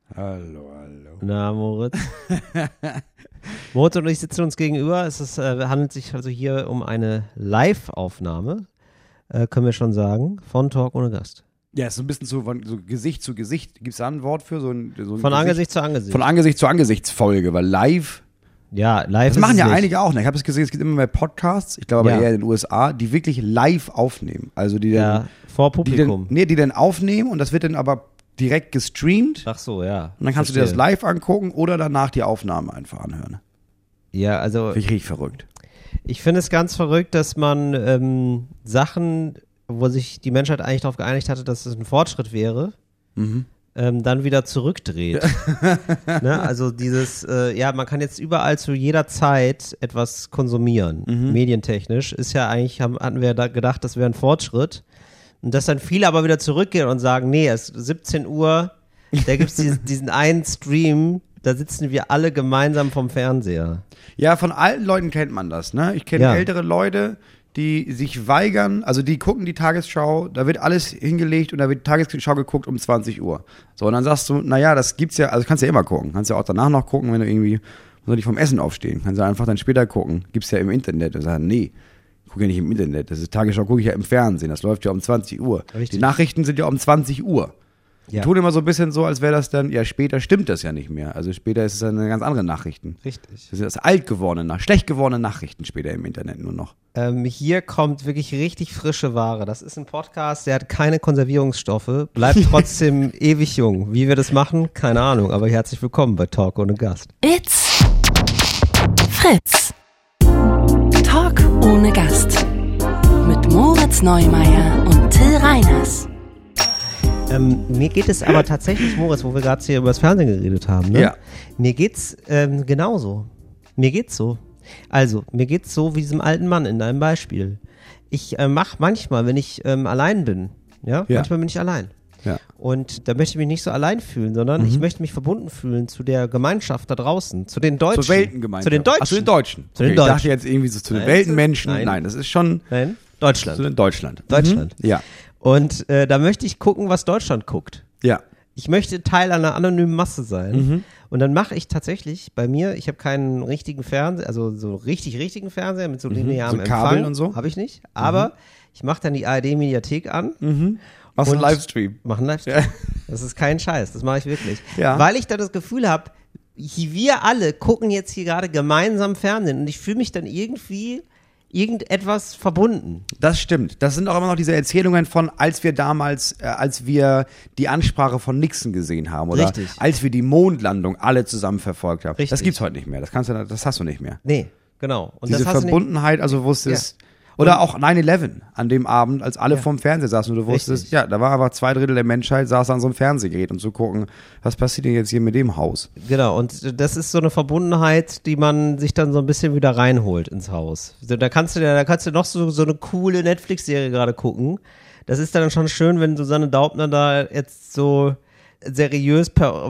Hallo. Na, Moritz? Moritz und ich sitzen uns gegenüber. Es handelt sich also hier um eine Live-Aufnahme, können wir schon sagen, von Talk ohne Gast. Ja, ist so ein bisschen so Gesicht zu Gesicht. Gibt es da ein Wort für? So ein von Angesicht zu Angesicht. Von Angesicht zu Angesichtsfolge, weil live. Ja, live das ist machen ja nicht. einige auch. Ne? Ich habe es gesehen, es gibt immer mehr Podcasts, ich glaube aber eher in den USA, die wirklich live aufnehmen. Also die dann. Vor Publikum. Die dann aufnehmen und das wird dann aber direkt gestreamt. Ach so, ja. Und dann kannst du dir das live angucken oder danach die Aufnahme einfach anhören. Ja, also. Finde ich richtig verrückt. Ich finde es ganz verrückt, dass man Sachen, wo sich die Menschheit eigentlich darauf geeinigt hatte, dass es ein Fortschritt wäre, dann wieder zurückdreht. Ne? Also dieses, man kann jetzt überall zu jeder Zeit etwas konsumieren, medientechnisch. Ist ja eigentlich, hatten wir da gedacht, das wäre ein Fortschritt. Und dass dann viele aber wieder zurückgehen und sagen, nee, es ist 17 Uhr, da gibt es diesen einen Stream, da sitzen wir alle gemeinsam vom Fernseher. Ja, von alten Leuten kennt man das, ne? Ich kenne ältere Leute, die sich weigern, also die gucken die Tagesschau, da wird alles hingelegt und da wird die Tagesschau geguckt um 20 Uhr. So, und dann sagst du, naja, das gibt's ja, also kannst ja immer gucken, kannst ja auch danach noch gucken, wenn du irgendwie, muss du nicht vom Essen aufstehen, kannst du einfach dann später gucken, gibt's ja im Internet und sagen, nee, ich gucke ja nicht im Internet, das ist Tagesschau, gucke ich ja im Fernsehen, das läuft ja um 20 Uhr. Richtig. Die Nachrichten sind ja um 20 Uhr. Die tun immer so ein bisschen so, als wäre das dann, ja, später stimmt das ja nicht mehr. Also später ist es dann eine ganz andere Nachrichten. Richtig. Das sind das alt gewordene, schlecht gewordene Nachrichten später im Internet nur noch. Hier kommt wirklich richtig frische Ware. Das ist ein Podcast, der hat keine Konservierungsstoffe, bleibt trotzdem ewig jung. Wie wir das machen, keine Ahnung. Aber herzlich willkommen bei Talk ohne Gast. It's Fritz. Talk ohne Gast. Mit Moritz Neumeier und Till Reiners. Mir geht es aber tatsächlich, Moritz, wo wir gerade hier über das Fernsehen geredet haben, ne? Ja. Mir geht's genauso. Mir geht's so. Also, mir geht's so wie diesem alten Mann in deinem Beispiel. Ich mache manchmal, wenn ich allein bin, manchmal bin ich allein. Ja. Und da möchte ich mich nicht so allein fühlen, sondern ich möchte mich verbunden fühlen zu der Gemeinschaft da draußen, zu den Deutschen. Zur Weltengemeinschaft. Zu den Deutschen. Ach, zu den Deutschen. Zu den Ich Deutschen. dachte jetzt irgendwie so zu den Weltenmenschen. Nein, das ist schon Nein, Deutschland. zu den Deutschland. Deutschland. Ja. Und da möchte ich gucken, was Deutschland guckt. Ja. Ich möchte Teil einer anonymen Masse sein. Und dann mache ich tatsächlich bei mir, ich habe keinen richtigen Fernseher, also so richtigen Fernseher mit so linearem So Kabel Empfang. und so? Habe ich nicht. Aber ich mache dann die ARD-Mediathek an. Machst du einen Und Livestream? Mach einen Livestream. Ja. Das ist kein Scheiß, das mache ich wirklich. Ja. Weil ich da das Gefühl habe, wir alle gucken jetzt hier gerade gemeinsam Fernsehen und ich fühle mich dann irgendwie irgendetwas verbunden. Das stimmt. Das sind auch immer noch diese Erzählungen von, als wir damals, als wir die Ansprache von Nixon gesehen haben oder Richtig. als wir die Mondlandung alle zusammen verfolgt haben. Richtig. Das gibt's heute nicht mehr. Das hast du nicht mehr. Nee, genau. Und Diese das hast du Verbundenheit, also wusstest, oder auch 9/11 an dem Abend, als alle vorm Fernseher saßen und du wusstest, Richtig. da war aber 2/3 der Menschheit saß an so einem Fernsehgerät und zu gucken, was passiert denn jetzt hier mit dem Haus? Genau, und das ist so eine Verbundenheit, die man sich dann so ein bisschen wieder reinholt ins Haus. Da kannst du noch so eine coole Netflix-Serie gerade gucken. Das ist dann schon schön, wenn Susanne Daubner da jetzt so seriös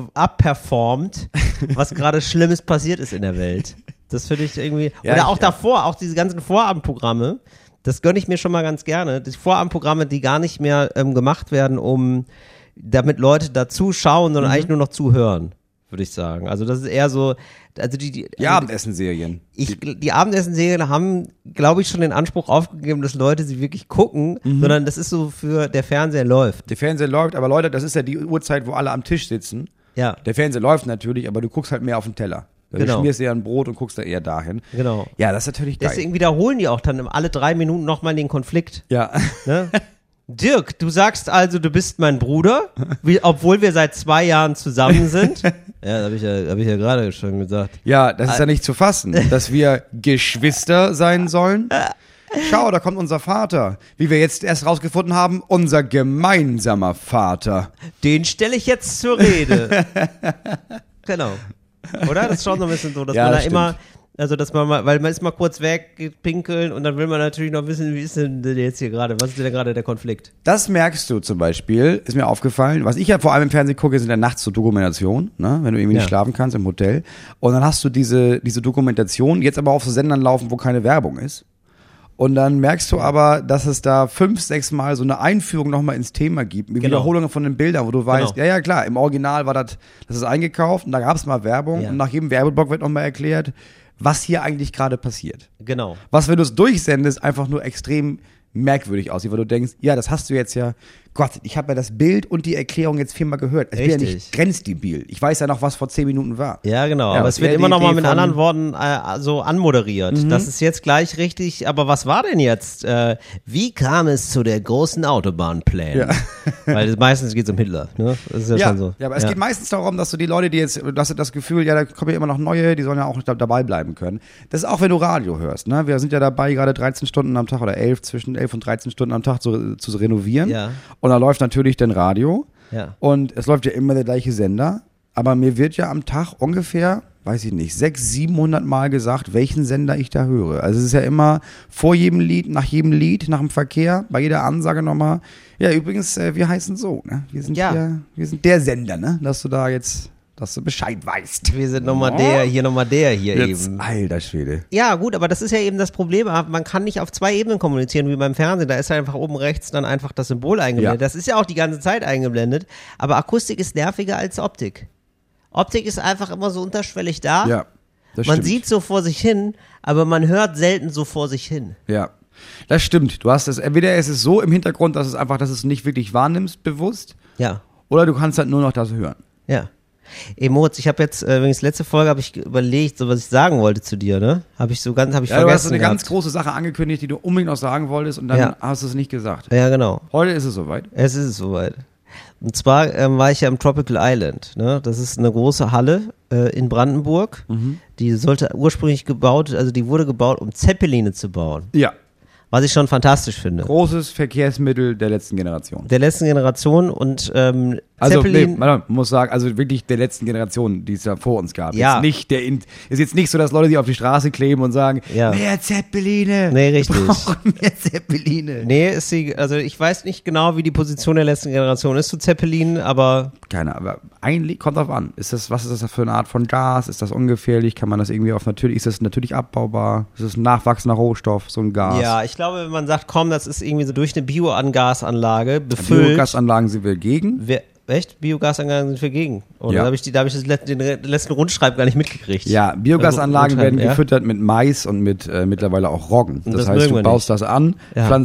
abperformt, was gerade Schlimmes passiert ist in der Welt. Das finde ich irgendwie, Ja, oder auch davor, auch diese ganzen Vorabendprogramme, das gönne ich mir schon mal ganz gerne. Die Vorabendprogramme, die gar nicht mehr gemacht werden, damit Leute dazu schauen, sondern eigentlich nur noch zuhören, würde ich sagen. Also das ist eher so, also Die Abendessenserien. die Abendessenserien haben, glaube ich, schon den Anspruch aufgegeben, dass Leute sie wirklich gucken, sondern das ist so für der Fernseher läuft. Der Fernseher läuft, aber Leute, das ist ja die Uhrzeit, wo alle am Tisch sitzen. Ja, Der Fernseher läuft natürlich, aber du guckst halt mehr auf den Teller. Genau. Du schmierst eher ein Brot und guckst da eher dahin. genau. Ja, das ist natürlich geil. Deswegen wiederholen die auch dann alle 3 Minuten nochmal den Konflikt. Ja. Ne? Dirk, du sagst also, du bist mein Bruder, obwohl wir seit 2 Jahren zusammen sind. Ja, hab ich ja gerade schon gesagt. Ja, das ist ja nicht zu fassen, dass wir Geschwister sein sollen. Schau, da kommt unser Vater. Wie wir jetzt erst rausgefunden haben, unser gemeinsamer Vater. Den stelle ich jetzt zur Rede. Genau. Oder? Das ist schon so ein bisschen so, dass Ja, man da das immer, also dass man mal, weil man ist mal kurz weg, geht pinkeln und dann will man natürlich noch wissen, wie ist denn jetzt hier gerade, was ist denn gerade der Konflikt? Das merkst du zum Beispiel, ist mir aufgefallen. Was ich ja vor allem im Fernsehen gucke, sind ja nachts so Dokumentationen, ne? Wenn du irgendwie nicht schlafen kannst im Hotel. Und dann hast du diese Dokumentation, jetzt aber auf so Sendern laufen, wo keine Werbung ist. Und dann merkst du aber, dass es da 5, 6 Mal so eine Einführung nochmal ins Thema gibt. Mit Wiederholungen von den Bildern, wo du weißt, ja klar, im Original war das ist eingekauft und da gab es mal Werbung und nach jedem Werbeblock wird nochmal erklärt, was hier eigentlich gerade passiert. Genau. Was, wenn du es durchsendest, einfach nur extrem merkwürdig aussieht, weil du denkst, ja, das hast du jetzt ja, Gott, ich habe ja das Bild und die Erklärung jetzt 4-mal gehört. Ich bin ja nicht grenzdebil. Ich weiß ja noch, was vor 10 Minuten war. Ja, genau, aber es wird immer noch mal mit anderen Worten so anmoderiert. Das ist jetzt gleich richtig, aber was war denn jetzt? Wie kam es zu der großen Autobahnpläne? Ja. Weil meistens geht es um Hitler, ne? Das ist ja schon so. Ja, aber es geht meistens darum, dass du die Leute, dass du das Gefühl, ja, da kommen ja immer noch neue, die sollen ja auch dabei bleiben können. Das ist auch, wenn du Radio hörst, ne? Wir sind ja dabei, gerade 13 Stunden am Tag oder zwischen 11 und 13 Stunden am Tag zu renovieren. Ja. Und da läuft natürlich dann Radio. Ja. Und es läuft ja immer der gleiche Sender. Aber mir wird ja am Tag ungefähr, weiß ich nicht, 600, 700 Mal gesagt, welchen Sender ich da höre. Also es ist ja immer vor jedem Lied, nach dem Verkehr, bei jeder Ansage nochmal. Ja, übrigens, wir heißen so, ne? Wir sind wir sind der Sender, ne? Dass du Bescheid weißt. Wir sind nochmal der jetzt, eben. Alter Schwede. Ja, gut, aber das ist ja eben das Problem. Man kann nicht auf 2 Ebenen kommunizieren wie beim Fernsehen. Da ist halt einfach oben rechts dann einfach das Symbol eingeblendet. Ja. Das ist ja auch die ganze Zeit eingeblendet. Aber Akustik ist nerviger als Optik. Optik ist einfach immer so unterschwellig da. Ja, das stimmt. Man sieht so vor sich hin, aber man hört selten so vor sich hin. Ja. Das stimmt. Du hast es, entweder es ist so im Hintergrund, dass es nicht wirklich wahrnimmst, bewusst. Ja. Oder du kannst halt nur noch das hören. Ja. Ey Moritz, ich habe jetzt, übrigens letzte Folge habe ich überlegt, so was ich sagen wollte zu dir, ne? Habe ich vergessen. Du hast eine ganz große Sache angekündigt, die du unbedingt noch sagen wolltest und dann hast du es nicht gesagt. Ja, genau. Heute ist es soweit. Und zwar war ich ja im Tropical Island, ne? Das ist eine große Halle in Brandenburg. Die sollte ursprünglich die wurde gebaut, um Zeppeline zu bauen. Ja. Was ich schon fantastisch finde. Großes Verkehrsmittel der letzten Generation. Und Zeppelin. Man muss sagen, also wirklich der letzten Generation, die es ja vor uns gab. Ja. Ist jetzt nicht so, dass Leute sich auf die Straße kleben und sagen, mehr Zeppeline. Nee, richtig. Wir brauchen mehr Zeppeline. Nee, ich weiß nicht genau, wie die Position der letzten Generation ist zu Zeppelin, aber. Aber eigentlich kommt drauf an. Was ist das für eine Art von Gas? Ist das ungefährlich? Kann man das irgendwie ist das natürlich abbaubar? Ist das ein nachwachsender Rohstoff, so ein Gas? Ja, ich glaube, wenn man sagt, komm, das ist irgendwie so durch eine Biogasanlage befüllt. Biogasanlagen sind wir gegen. Echt? Biogasanlagen sind wir gegen? Oder da habe ich den letzten Rundschreib gar nicht mitgekriegt. Ja, Biogasanlagen werden gefüttert mit Mais und mit mittlerweile auch Roggen. Das heißt, du baust das an,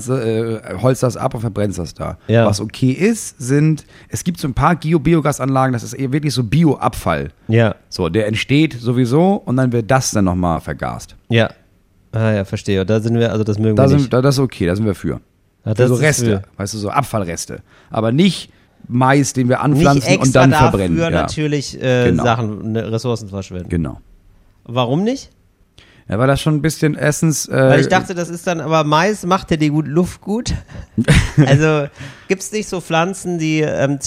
holst das ab und verbrennst das da. Ja. Was okay ist, es gibt so ein paar Biogasanlagen, das ist eher wirklich so Bioabfall. Ja. So, der entsteht sowieso und dann wird das dann nochmal vergast. Ja. Ah ja, verstehe. Da sind wir, also das mögen wir nicht. Das ist okay, da sind wir für. Für so Reste, weißt du, so Abfallreste. Aber nicht Mais, den wir anpflanzen und dann verbrennen. Nicht extra dafür natürlich Sachen, Ressourcen verschwenden. Genau. Warum nicht? Ja, weil das schon ein bisschen weil ich dachte, das ist dann, aber Mais macht ja die Luft gut. Also gibt es nicht so Pflanzen, die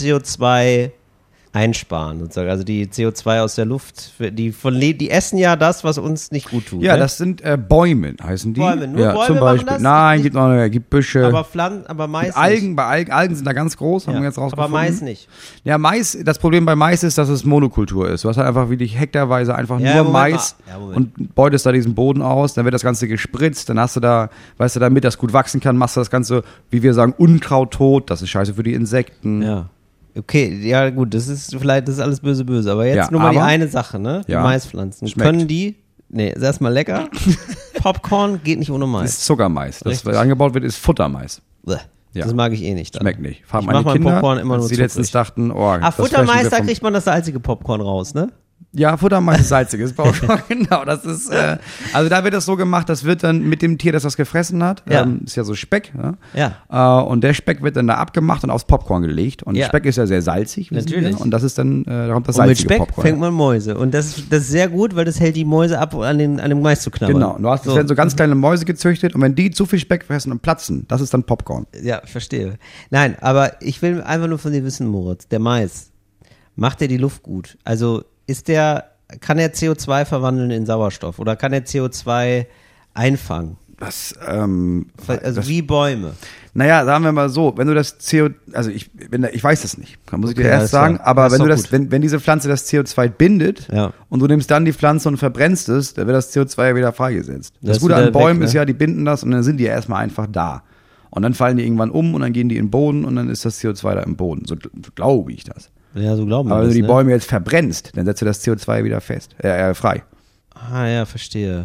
CO2 einsparen, sozusagen. Also die CO2 aus der Luft, die essen ja das, was uns nicht gut tut. Ja, ne? Das sind Bäume, heißen die. Bäume, nur ja, Bäume zum Beispiel. Machen das? Nein, gibt Büsche. Aber Mais Algen, Algen sind da ganz groß, haben wir jetzt rausgefunden. Aber Mais nicht. Ja, Mais, das Problem bei Mais ist, dass es Monokultur ist. Du hast halt einfach wirklich hektarweise einfach nur Mais und beutest da diesen Boden aus, dann wird das Ganze gespritzt, dann hast du da, weißt du, damit das gut wachsen kann, machst du das Ganze, wie wir sagen, Unkraut tot, das ist scheiße für die Insekten. Ja. Okay, ja gut, das ist alles böse, aber jetzt nur mal die eine Sache, ne? Die Maispflanzen. Schmeckt. Können die, ist erstmal lecker. Popcorn geht nicht ohne Mais. Das ist Zuckermais. Das, was angebaut wird, ist Futtermais. Ja. Das mag ich eh nicht. Dann. Schmeckt nicht. Ich mach mein Popcorn immer nur die letztens dachten, Futtermais, da kriegt man das salzige Popcorn raus, ne? Ja, Futtermais ist salziges Popcorn, genau. Das ist, also da wird das so gemacht, das wird dann mit dem Tier, das das gefressen hat, ist ja so Speck, ne? Ja. Und der Speck wird dann da abgemacht und aufs Popcorn gelegt. Und Speck ist ja sehr salzig, natürlich. Und das ist dann, da kommt das salzige Popcorn. Und mit Speck fängt man Mäuse. Und das ist sehr gut, weil das hält die Mäuse ab, an dem Mais zu knabbern. Genau. Es werden so ganz kleine Mäuse gezüchtet und wenn die zu viel Speck fressen und platzen, das ist dann Popcorn. Ja, verstehe. Nein, aber ich will einfach nur von dir wissen, Moritz, der Mais, macht der die Luft gut? Also kann er CO2 verwandeln in Sauerstoff oder kann er CO2 einfangen? wie Bäume. Naja, sagen wir mal so, wenn du das ich weiß das nicht, muss ich dir erst sagen, klar. aber Das wenn ist du doch wenn diese Pflanze das CO2 bindet und du nimmst dann die Pflanze und verbrennst es, dann wird das CO2 ja wieder freigesetzt. Das Gute an Bäumen ist ja, die binden das und dann sind die ja erstmal einfach da. Und dann fallen die irgendwann um und dann gehen die in den Boden und dann ist das CO2 da im Boden. So glaube ich das. Ja, so glauben wir Aber wenn das, du die Bäume jetzt verbrennst, dann setzt du das CO2 wieder frei. Ah ja, verstehe.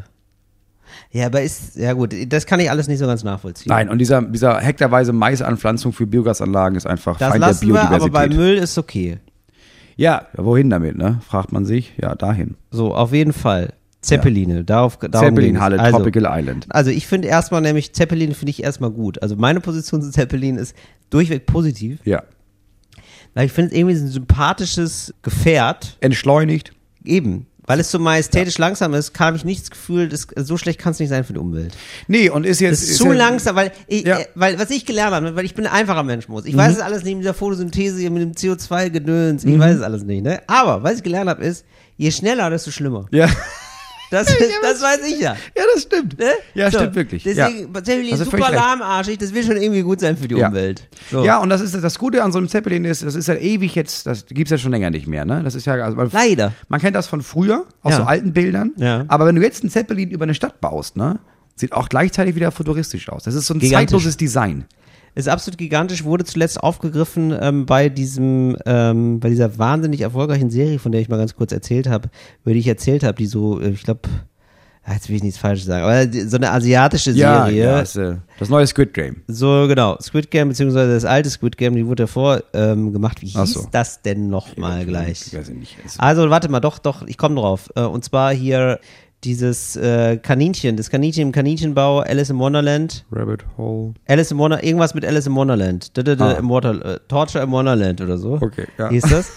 Ja, aber gut, das kann ich alles nicht so ganz nachvollziehen. Nein, und dieser hektarweise Maisanpflanzung für Biogasanlagen ist einfach das Feind der lassen wir, Biodiversität. aber bei Müll ist okay. Ja, wohin damit, ne? Fragt man sich. Ja, dahin. So, auf jeden Fall. Zeppeline, darum Zeppelin-Halle, also, Tropical Island. Also ich finde erstmal nämlich, Zeppelin finde ich erstmal gut. Also meine Position zu Zeppelin ist durchweg positiv. Ja. Weil ich finde es irgendwie ein sympathisches Gefährt. Entschleunigt. Eben. Weil es so majestätisch langsam ist, habe ich nicht das Gefühl, so schlecht kann es nicht sein für die Umwelt. Nee, und ist jetzt. Es ist zu langsam, weil was ich gelernt habe, weil ich bin ein einfacher Mensch, ich weiß es alles nicht mit dieser Photosynthese, mit dem CO2-Gedöns, ich weiß es alles nicht, ne? Aber was ich gelernt habe ist, je schneller, desto schlimmer. Ja. Das weiß ich ja. Ja, das stimmt. Ne? Ja, stimmt wirklich. Deswegen, Zeppelin ist super lahmarschig, das will schon irgendwie gut sein für die Umwelt. So. Ja, und das ist das Gute an so einem Zeppelin das ist ja ewig jetzt, das gibt's ja schon länger nicht mehr, ne? Das ist ja, leider. Man kennt das von früher, aus so alten Bildern. Ja. Aber wenn du jetzt einen Zeppelin über eine Stadt baust, ne? Sieht auch gleichzeitig wieder futuristisch aus. Das ist so ein zeitloses Design. Ist absolut gigantisch, wurde zuletzt aufgegriffen bei dieser wahnsinnig erfolgreichen Serie, von der ich mal ganz kurz erzählt habe, die so, ich glaube, jetzt will ich nichts Falsches sagen, aber so eine asiatische Serie. Ja, das neue Squid Game. So, genau, Squid Game, beziehungsweise das alte Squid Game, die wurde davor gemacht. Wie hieß das denn nochmal gleich? Ich weiß nicht. Also, warte mal, doch, ich komme drauf. Und zwar hier dieses das Kaninchen im Kaninchenbau, Alice in Wonderland. Rabbit Hole. Irgendwas mit Alice in Wonderland. Torture im Wonderland oder so. Okay, ja. Hieß das.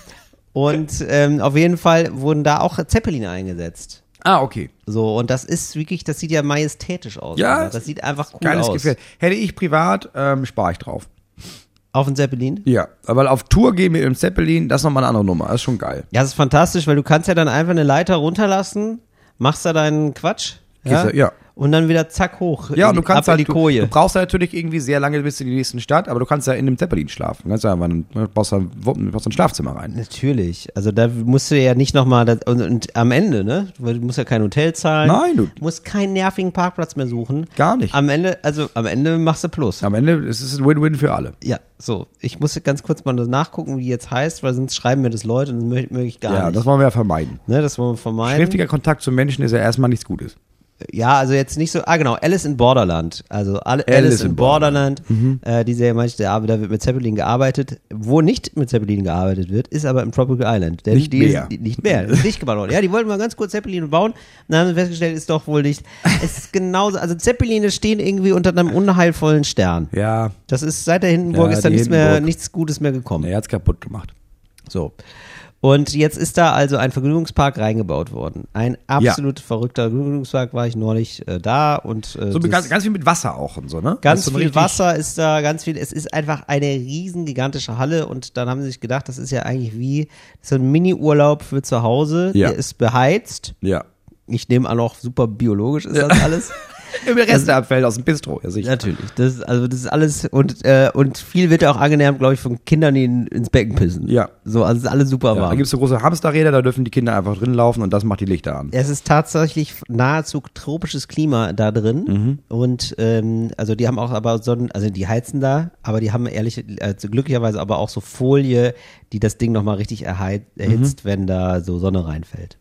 Und auf jeden Fall wurden da auch Zeppeline eingesetzt. Ah, okay. So, und das ist wirklich, das sieht ja majestätisch aus. Ja. Das sieht einfach cool geiles aus. Gefährt. Hätte ich privat, spare ich drauf. Auf den Zeppelin? Ja, weil auf Tour gehen mit dem Zeppelin, das ist nochmal eine andere Nummer. Das ist schon geil. Ja, das ist fantastisch, weil du kannst ja dann einfach eine Leiter runterlassen, machst da deinen Quatsch. Ja. Und dann wieder zack hoch. Ja, und du kannst die Koje. Du brauchst ja natürlich irgendwie sehr lange bis in die nächste Stadt, aber du kannst ja in einem Zeppelin schlafen. Du kannst ja brauchst ein Schlafzimmer rein. Natürlich. Also da musst du ja nicht nochmal, und am Ende, ne? Du musst ja kein Hotel zahlen. Nein, du musst keinen nervigen Parkplatz mehr suchen. Gar nicht. Am Ende machst du Plus. Am Ende ist es ein Win-Win für alle. Ja, so. Ich muss ganz kurz mal nachgucken, wie die jetzt heißt, weil sonst schreiben mir das Leute und das möchte ich gar nicht. Ja, das wollen wir ja vermeiden. Ne, das wollen wir vermeiden. Schriftlicher Kontakt zu Menschen ist ja erstmal nichts Gutes. Ja, also jetzt nicht so, genau, Alice in Borderland. Also Alice in Borderland. Die Serie meinte, da wird mit Zeppelin gearbeitet. Wo nicht mit Zeppelin gearbeitet wird, ist aber im Tropical Island. Denn nicht mehr. Nicht mehr. Ist nicht gebaut worden. Ja, die wollten mal ganz kurz Zeppelin bauen. Dann haben sie festgestellt, ist doch wohl nicht. Es ist genauso, also Zeppeline stehen irgendwie unter einem unheilvollen Stern. Ja. Das ist, seit der Hindenburg ist da nichts Gutes mehr gekommen. Er hat's kaputt gemacht. So. Und jetzt ist da also ein Vergnügungspark reingebaut worden. Ein absolut verrückter Vergnügungspark, war ich neulich da und so ganz viel mit Wasser auch und so, ne? Ganz viel Wasser ist da, ganz viel, es ist einfach eine riesen gigantische Halle und dann haben sie sich gedacht, das ist ja eigentlich wie so ein Mini-Urlaub für zu Hause, der ist beheizt. Ja. Ich nehme an, auch super biologisch ist das alles. Im Resteabfall aus dem Bistro, ja sicher. Natürlich, das ist alles und viel wird ja auch angenähert, glaube ich, von Kindern, die ins Becken pissen. Ja. So, also es ist alles super warm. Da gibt es so große Hamsterräder, da dürfen die Kinder einfach drin laufen und das macht die Lichter an. Es ist tatsächlich nahezu tropisches Klima da drin und also die haben auch aber also die heizen da, aber die haben glücklicherweise aber auch so Folie, die das Ding nochmal richtig erhitzt, wenn da so Sonne reinfällt.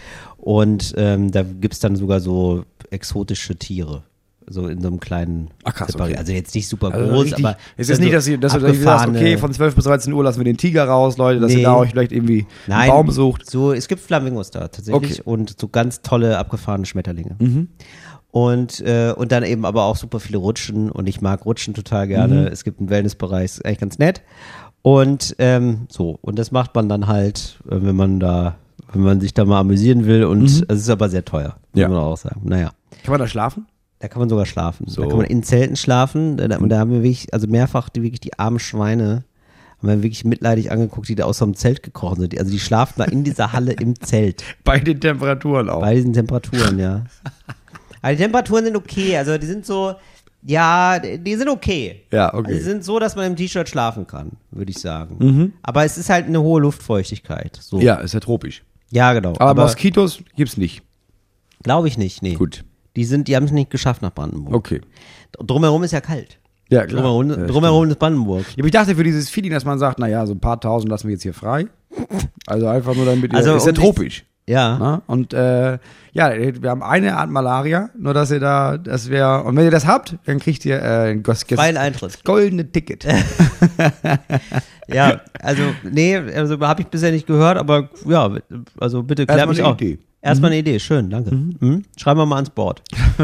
Und da gibt es dann sogar so exotische Tiere. So in so einem kleinen okay. Also jetzt nicht super groß, richtig, aber es ist nicht, dass du sagst, okay, von 12 bis 13 Uhr lassen wir den Tiger raus, Leute, dass ihr da euch vielleicht irgendwie einen Baum sucht. So, es gibt Flamingos da tatsächlich und so ganz tolle abgefahrene Schmetterlinge. Und dann eben aber auch super viele Rutschen und ich mag Rutschen total gerne. Es gibt einen Wellnessbereich, ist eigentlich ganz nett. Und und das macht man dann halt, wenn man sich da mal amüsieren will und es ist aber sehr teuer, muss man auch sagen. Naja. Kann man da schlafen? Da kann man sogar schlafen. So. Da kann man in Zelten schlafen. Und da haben wir wirklich, also mehrfach die armen Schweine, haben wir wirklich mitleidig angeguckt, die da aus so einem Zelt gekrochen sind. Also die schlafen da in dieser Halle im Zelt. Bei den Temperaturen auch. Bei diesen Temperaturen, ja. Aber die Temperaturen sind okay, also die sind so, ja, die sind okay. Ja, okay. Also die sind so, dass man im T-Shirt schlafen kann, würde ich sagen. Aber es ist halt eine hohe Luftfeuchtigkeit. So. Ja, ist ja tropisch. Ja, genau. Aber Moskitos gibt's nicht. Glaube ich nicht, nee. Gut. Die haben es nicht geschafft nach Brandenburg. Okay. Drumherum ist ja kalt. Ja, klar. Drumherum ist Brandenburg. Ja, aber ich dachte für dieses Feeling, dass man sagt, naja, so ein paar tausend lassen wir jetzt hier frei. Also einfach nur damit, ist ja tropisch. Ja. Na? Und wir haben eine Art Malaria, nur dass und wenn ihr das habt, dann kriegt ihr freien Eintritt. Goldene Ticket. Ja, also habe ich bisher nicht gehört, aber ja, also bitte klär mich auch. Erstmal eine Idee, schön, danke. Schreiben wir mal ans Board.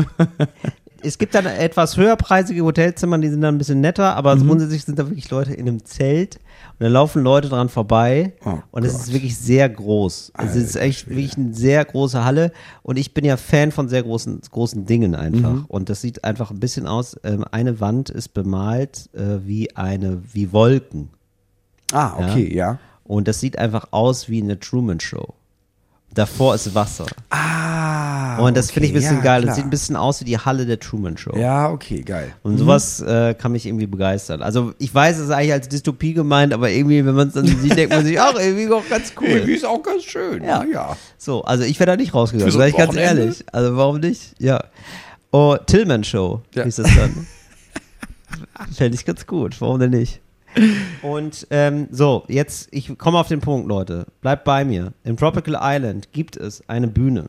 Es gibt dann etwas höherpreisige Hotelzimmer, die sind dann ein bisschen netter, aber grundsätzlich sind da wirklich Leute in einem Zelt und da laufen Leute dran vorbei und es ist wirklich sehr groß. Es ist echt wirklich eine sehr große Halle und ich bin ja Fan von sehr großen Dingen einfach und das sieht einfach ein bisschen aus, eine Wand ist bemalt wie Wolken. Ah, okay, ja. Und das sieht einfach aus wie eine Truman Show. Davor ist Wasser. Ah, und das finde ich ein bisschen geil. Klar. Das sieht ein bisschen aus wie die Halle der Truman Show. Ja, okay, geil. Und sowas kann mich irgendwie begeistern. Also ich weiß, es ist eigentlich als Dystopie gemeint, aber irgendwie, wenn man es dann sieht, denkt man sich, ach, irgendwie auch ganz cool. Irgendwie ist auch ganz schön. Ja. Ja. So, also ich wäre da nicht rausgegangen, Für so sag ich ganz Wochenende? ehrlich. Also warum nicht? Ja. Oh, Tillman Show hieß das dann. Fände ich ganz gut. Warum denn nicht? Und jetzt, ich komme auf den Punkt, Leute. Bleibt bei mir. Im Tropical Island gibt es eine Bühne.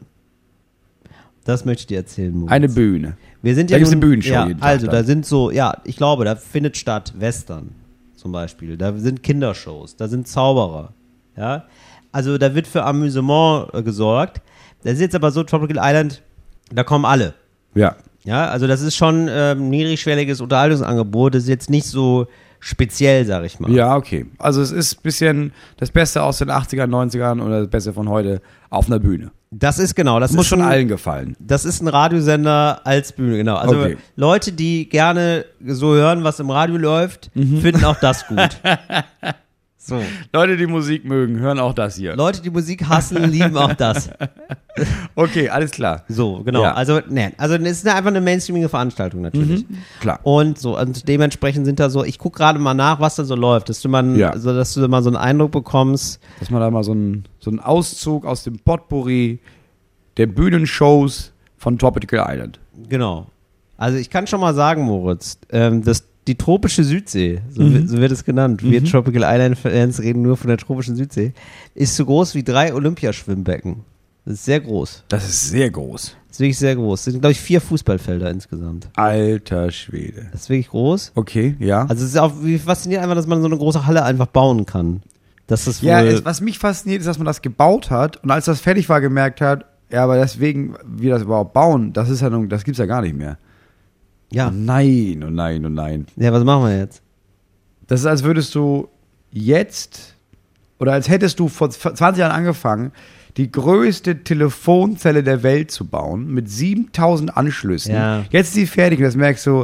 Das möchte ich dir erzählen, Moritz. Eine Bühne. Wir sind Da ja gibt's nun, eine Bühnenshow ja, jeden Tag also dann. da sind so, ja, ich glaube, da findet statt Western zum Beispiel. Da sind Kindershows, da sind Zauberer. Ja, also da wird für Amüsement gesorgt. Das ist jetzt aber so, Tropical Island, da kommen alle. Ja. Ja, also das ist schon niedrigschwelliges Unterhaltungsangebot. Das ist jetzt nicht so speziell, sag ich mal. Ja, okay. Also es ist ein bisschen das Beste aus den 80ern, 90ern oder das Beste von heute auf einer Bühne. Das ist genau. Das Muss ist schon allen gefallen. Das ist ein Radiosender als Bühne, genau. Also Okay. Leute, die gerne so hören, was im Radio läuft, finden auch das gut. So. Leute, die Musik mögen, hören auch das hier. Leute, die Musik hassen, lieben auch das. Okay, alles klar. So, genau. Ja. Also es ist einfach eine mainstreamige Veranstaltung natürlich. Klar. Und so, und dementsprechend sind da so, ich gucke gerade mal nach, was da so läuft, dass du mal so einen Eindruck bekommst. Dass man da mal so einen Auszug aus dem Potpourri der Bühnenshows von Tropical Island. Genau. Also ich kann schon mal sagen, Moritz, dass die tropische Südsee, so wird es genannt, wir Tropical Island-Fans reden nur von der tropischen Südsee, ist so groß wie 3 Olympiaschwimmbecken. Das ist sehr groß. Das ist sehr groß. Das ist wirklich sehr groß. Das sind, glaube ich, 4 Fußballfelder insgesamt. Alter Schwede. Das ist wirklich groß. Okay, ja. Also es ist auch wie fasziniert einfach, dass man so eine große Halle einfach bauen kann. Das ist wohl Was mich fasziniert, ist, dass man das gebaut hat und als das fertig war, gemerkt hat, ja, aber deswegen, wie das überhaupt bauen, das gibt's ja gar nicht mehr. ja. Oh nein, oh nein, oh nein. Ja, was machen wir jetzt? Das ist, als würdest du jetzt, oder als hättest du vor 20 Jahren angefangen, die größte Telefonzelle der Welt zu bauen, mit 7000 Anschlüssen. Ja. Jetzt ist sie fertig und das merkst du,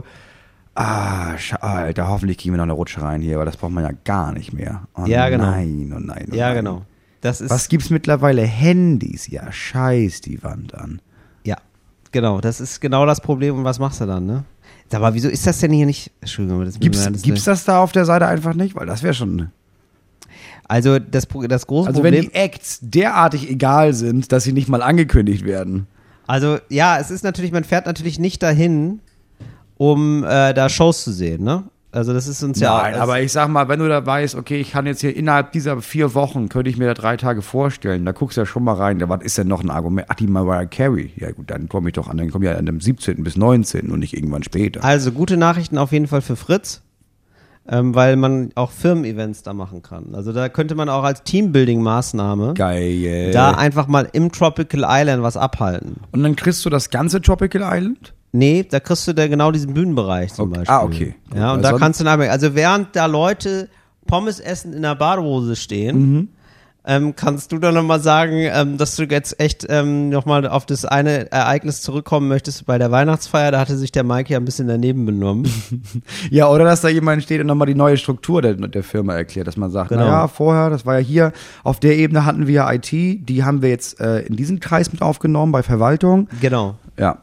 Alter, hoffentlich kriegen wir noch eine Rutsche rein hier, aber das braucht man ja gar nicht mehr. Oh Ja, genau. Nein, oh nein, oh Ja, nein. genau. Das ist, Was gibt's mittlerweile? Handys, ja, scheiß die Wand an. ja, genau. Das ist genau das Problem. Und was machst du dann, ne? Aber wieso ist das denn hier nicht? Entschuldigung, aber das Gibt's das da auf der Seite einfach nicht? Weil das wäre schon. Also das große Also Problem. wenn die Acts derartig egal sind, dass sie nicht mal angekündigt werden. Also ja, es ist natürlich, man fährt natürlich nicht dahin, um da Shows zu sehen, ne? Also das ist uns ja. Nein, aber ich sag mal, wenn du da weißt, okay, ich kann jetzt hier innerhalb dieser 4 Wochen, könnte ich mir da 3 Tage vorstellen, da guckst du ja schon mal rein, was ist denn noch ein Argument? Ach, die Mariah Carey. Ja gut, dann komme ich doch an, dann komme ich ja an dem 17. bis 19. und nicht irgendwann später. Also gute Nachrichten auf jeden Fall für Fritz, weil man auch Firmen-Events da machen kann. Also da könnte man auch als Teambuilding-Maßnahme Geil. da einfach mal im Tropical Island was abhalten. Und dann kriegst du das ganze Tropical Island? Nee, da kriegst du da genau diesen Bühnenbereich zum Okay. Beispiel. Ah, okay. Gut, Ja, und weil da sonst- kannst du dann, also während da Leute Pommes essen in der Badehose stehen, kannst du dann nochmal sagen, dass du jetzt echt nochmal auf das eine Ereignis zurückkommen möchtest bei der Weihnachtsfeier. Da hatte sich der Mike ja ein bisschen daneben benommen. Ja, oder dass da jemand steht und nochmal die neue Struktur der Firma erklärt, dass man sagt, Genau. naja, vorher, das war ja hier, auf der Ebene hatten wir IT, die haben wir jetzt in diesen Kreis mit aufgenommen bei Verwaltung. Genau. Ja,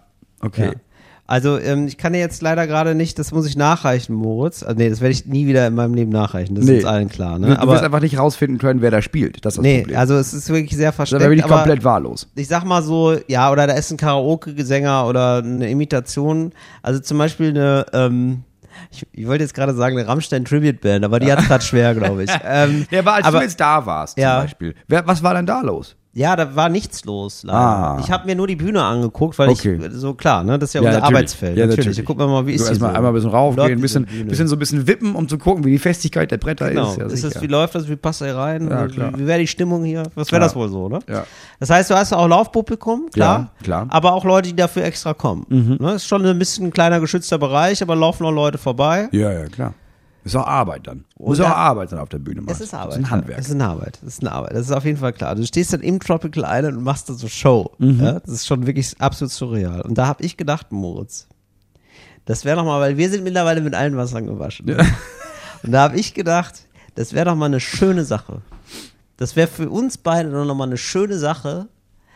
Okay. Ja. Also ich kann dir jetzt leider gerade nicht, das muss ich nachreichen, Moritz. Also, nee, das werde ich nie wieder in meinem Leben nachreichen, das ist uns allen klar. Ne? Du wirst einfach nicht rausfinden können, wer da spielt, das ist das Problem. Also es ist wirklich sehr versteckt. Da bin ich komplett wahllos. Ich sag mal so, ja, oder da ist ein Karaoke-Sänger oder eine Imitation, also zum Beispiel eine, ich wollte jetzt gerade sagen, eine Rammstein-Tribute-Band, aber die hat es gerade schwer, glaube ich. Ja, aber als du jetzt da warst, zum Beispiel, was war denn da los? Ja, da war nichts los, leider. Ich habe mir nur die Bühne angeguckt, weil ich, so klar, ne, das ist ja unser natürlich. Arbeitsfeld. Ja, natürlich. Da gucken wir mal, wie ist die so? Einmal ein bisschen raufgehen, bisschen so ein bisschen wippen, um zu gucken, wie die Festigkeit der Bretter ist. Ja, wie läuft das, wie passt er rein? Ja, wie wäre die Stimmung hier? Was wäre das wohl so, ne? Ja. Das heißt, du hast auch Laufpublikum, klar. Ja, klar. Aber auch Leute, die dafür extra kommen. Ne, ist schon ein bisschen ein kleiner geschützter Bereich, aber laufen auch Leute vorbei. Ja, klar. Ist auch Arbeit dann. Muss auch Arbeit dann auf der Bühne machen. Es ist Arbeit. Das ist ein Handwerk. Es ist eine Arbeit. Das ist auf jeden Fall klar. Du stehst dann im Tropical Island und machst da so Show. Ja? Das ist schon wirklich absolut surreal. Und da habe ich gedacht, Moritz, das wäre doch mal, weil wir sind mittlerweile mit allen Wassern gewaschen. Ja. Und da habe ich gedacht, das wäre doch mal eine schöne Sache. Das wäre für uns beide noch mal eine schöne Sache,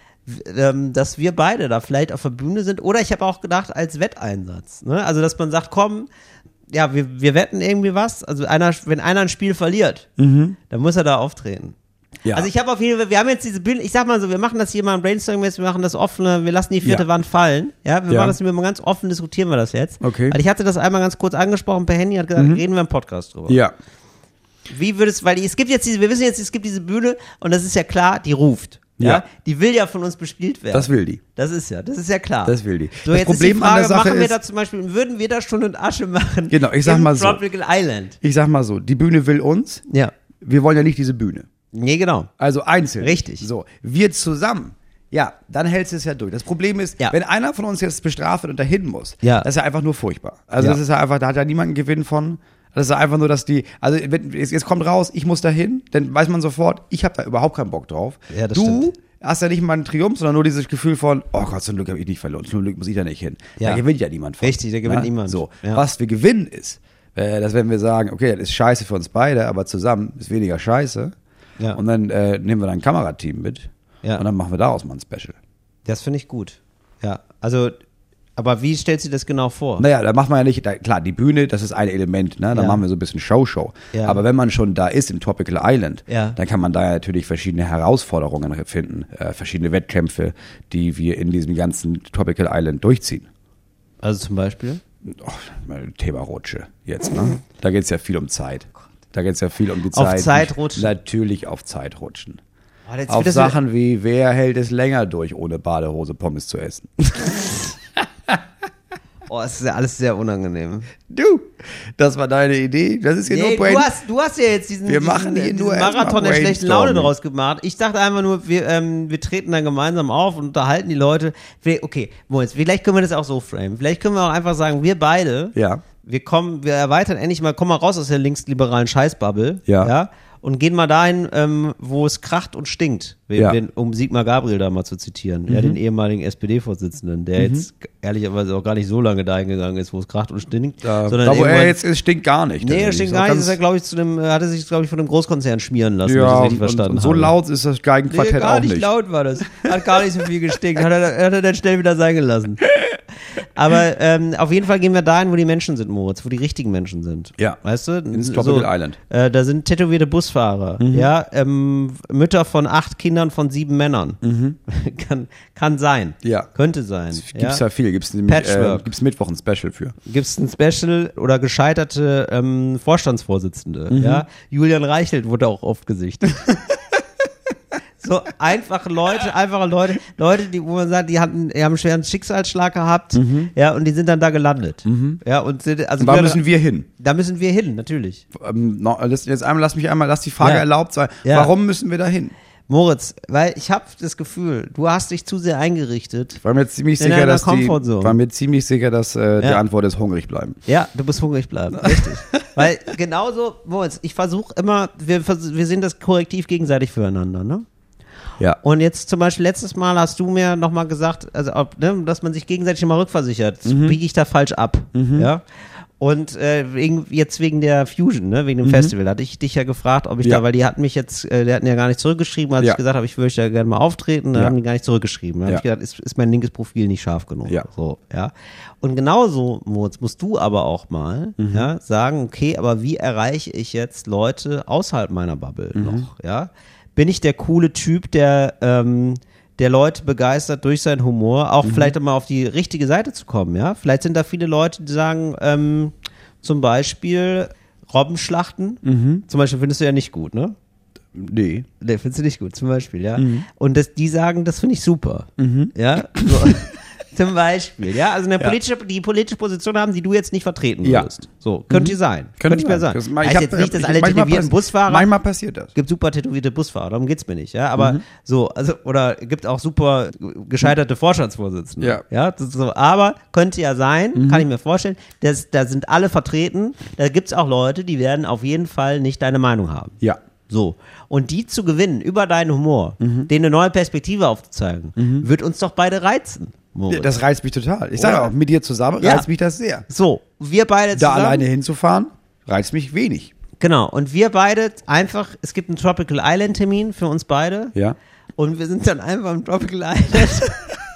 dass wir beide da vielleicht auf der Bühne sind. Oder ich habe auch gedacht, als Wetteinsatz. Ne? Also, dass man sagt, komm, ja, wir wetten irgendwie was. Also wenn einer ein Spiel verliert, dann muss er da auftreten. Ja. Also ich habe auf jeden Fall, wir haben jetzt diese Bühne, ich sag mal so, wir machen das hier mal im Brainstorming, wir machen das offene, wir lassen die vierte Wand fallen. Ja, wir machen das immer ganz offen, diskutieren wir das jetzt. Okay. Weil ich hatte das einmal ganz kurz angesprochen per Handy, hat gesagt, reden wir im Podcast drüber. Ja. Wie würdest, weil es gibt jetzt wir wissen jetzt, es gibt diese Bühne und das ist ja klar, die ruft. Ja, die will ja von uns bespielt werden. Das will die. Das ist ja klar. Das will die. So, das jetzt Problem ist die Frage, an der Sache machen wir ist, da zum Beispiel, würden wir da Stunde und Asche machen? Genau, ich sag mal so. Tropical Island. Ich sag mal so, die Bühne will uns. Ja. Wir wollen ja nicht diese Bühne. Nee, genau. Also einzeln. Richtig. So, wir zusammen. Ja, dann hältst du es ja durch. Das Problem ist, wenn einer von uns jetzt bestraft wird und dahin muss, das ist ja einfach nur furchtbar. Also das ist ja einfach, da hat ja niemand einen Gewinn von. Das ist einfach nur, dass also jetzt kommt raus, ich muss dahin, dann weiß man sofort, ich habe da überhaupt keinen Bock drauf. Ja, das stimmt. Hast ja nicht mal einen Triumph, sondern nur dieses Gefühl von, oh Gott, zum Glück habe ich nicht verloren, zum Glück muss ich da nicht hin. Ja. Da gewinnt ja niemand von. Richtig, da gewinnt niemand. So, was wir gewinnen ist, dass wenn wir sagen, okay, das ist scheiße für uns beide, aber zusammen ist weniger scheiße. Ja. Und dann nehmen wir dann ein Kamerateam mit und dann machen wir daraus mal ein Special. Das finde ich gut. Ja, also, aber wie stellst du das genau vor? Naja, da macht man ja nicht, klar, die Bühne, das ist ein Element, ne? Da machen wir so ein bisschen Show. Ja. Aber wenn man schon da ist im Tropical Island, dann kann man da ja natürlich verschiedene Herausforderungen finden, verschiedene Wettkämpfe, die wir in diesem ganzen Tropical Island durchziehen. Also zum Beispiel? Thema Rutsche jetzt, ne? Da geht es ja viel um Zeit. Da geht es ja viel um die Zeit. Auf Zeitrutschen? Natürlich auf Zeitrutschen. Auf Sachen wie, wer hält es länger durch, ohne Badehose Pommes zu essen? Oh, es ist ja alles sehr unangenehm. Du, das war deine Idee. Das ist hier nur Brain. Du hast ja jetzt diesen Marathon der schlechten Laune draus gemacht. Ich dachte einfach nur, wir treten dann gemeinsam auf und unterhalten die Leute. Okay, Moritz, vielleicht können wir das auch so framen. Vielleicht können wir auch einfach sagen, wir beide, wir erweitern endlich mal, kommen mal raus aus der linksliberalen Scheißbubble. Ja. Und gehen mal dahin, wo es kracht und stinkt, um Sigmar Gabriel da mal zu zitieren, den ehemaligen SPD-Vorsitzenden, der jetzt ehrlicherweise auch gar nicht so lange dahin gegangen ist, wo es kracht und stinkt. Sondern da, wo er jetzt ist, stinkt gar nicht. Nee, er stinkt gar nicht, ist er, glaube ich, hatte sich, glaube ich, von einem Großkonzern schmieren lassen, wenn ich das richtig verstanden habe. So laut ist das Geigenquartett auch nicht. Gar nicht laut war das. Hat gar nicht so viel gestinkt. Hat er dann schnell wieder sein gelassen. Aber auf jeden Fall gehen wir dahin, wo die Menschen sind, Moritz, wo die richtigen Menschen sind. Ja. Weißt du? Ins Tropical Island. Da sind tätowierte Busfahrer, Mütter von 8 Kindern von 7 Männern. Kann sein. Ja. Könnte sein. Gibt's ja viel. Gibt's Mittwoch ein Special für. Gibt's ein Special oder gescheiterte Vorstandsvorsitzende. Ja. Julian Reichelt wurde auch oft gesichtet. So einfache Leute, wo man sagt, die haben einen schweren Schicksalsschlag gehabt, und die sind dann da gelandet. Ja, und da müssen wir hin. Da müssen wir hin, natürlich. Lass die Frage erlaubt sein. Ja. Warum müssen wir da hin? Moritz, weil ich habe das Gefühl, du hast dich zu sehr eingerichtet. Ich war mir ziemlich sicher, dass die Antwort ist hungrig bleiben. Ja, du musst hungrig bleiben, richtig. Weil genauso, Moritz, ich versuche immer, wir sehen das korrektiv gegenseitig füreinander, ne? Ja. Und jetzt zum Beispiel letztes Mal hast du mir nochmal gesagt, dass man sich gegenseitig immer rückversichert. Biege ich da falsch ab. Ja. Und wegen der Fusion, ne, wegen dem Festival, hatte ich dich ja gefragt, ob ich da, weil die hatten mich jetzt, die hatten ja gar nicht zurückgeschrieben, als ich gesagt habe, ich würde ja gerne mal auftreten, dann haben die gar nicht zurückgeschrieben. Dann habe ich gedacht, ist mein linkes Profil nicht scharf genug. Ja. So, ja. Und genauso, Moritz, musst du aber auch mal sagen, okay, aber wie erreiche ich jetzt Leute außerhalb meiner Bubble noch, ja? Bin ich der coole Typ, der Leute begeistert durch seinen Humor, auch vielleicht mal auf die richtige Seite zu kommen, ja? Vielleicht sind da viele Leute, die sagen, zum Beispiel Robbenschlachten, zum Beispiel findest du ja nicht gut, ne? Nee. Nee, findest du nicht gut, zum Beispiel, ja? Und die sagen, das finde ich super, ja? So. Zum Beispiel, ja, also die politische Position haben, die du jetzt nicht vertreten würdest. So, könnte sein. Könnte ich mir sagen. Heißt jetzt nicht, dass alle tätowierten Busfahrer. Manchmal passiert das. Gibt super tätowierte Busfahrer, darum geht's mir nicht, ja, aber so, also, oder gibt auch super gescheiterte Vorstandsvorsitzende. Ja, so, aber könnte ja sein, kann ich mir vorstellen, da sind alle vertreten, da gibt's auch Leute, die werden auf jeden Fall nicht deine Meinung haben. Ja. So. Und die zu gewinnen über deinen Humor, denen eine neue Perspektive aufzuzeigen, wird uns doch beide reizen. Ja, das reizt mich total. Ich sage auch, mit dir zusammen reizt mich das sehr. So, wir beide zusammen. Da alleine hinzufahren, reizt mich wenig. Genau, und wir beide einfach, es gibt einen Tropical Island Termin für uns beide. Ja. Und wir sind dann einfach im Tropical Island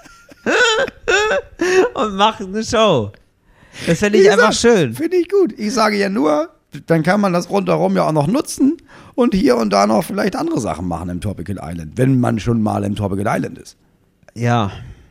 und machen eine Show. Das fände ich einfach schön. Finde ich gut. Ich sage ja nur, dann kann man das rundherum ja auch noch nutzen und hier und da noch vielleicht andere Sachen machen im Tropical Island, wenn man schon mal im Tropical Island ist. Ja.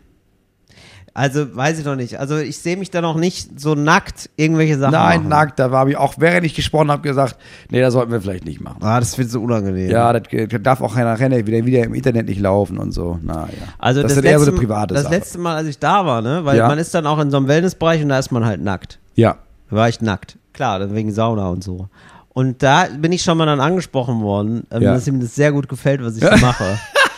Also, weiß ich noch nicht. Also, ich sehe mich da noch nicht so nackt irgendwelche Sachen machen. Nein, nackt, da habe ich auch, während ich gesprochen habe, gesagt, nee, das sollten wir vielleicht nicht machen. Ah, das wird so unangenehm. Ja, das darf auch nachher wieder im Internet nicht laufen und so. Naja. Also das ist eher so eine private Sache. Das letzte Mal, als ich da war, ne, weil man ist dann auch in so einem Wellnessbereich und da ist man halt nackt. Ja. Da war ich nackt. Klar, wegen Sauna und so. Und da bin ich schon mal dann angesprochen worden, dass ihm das sehr gut gefällt, was ich da mache.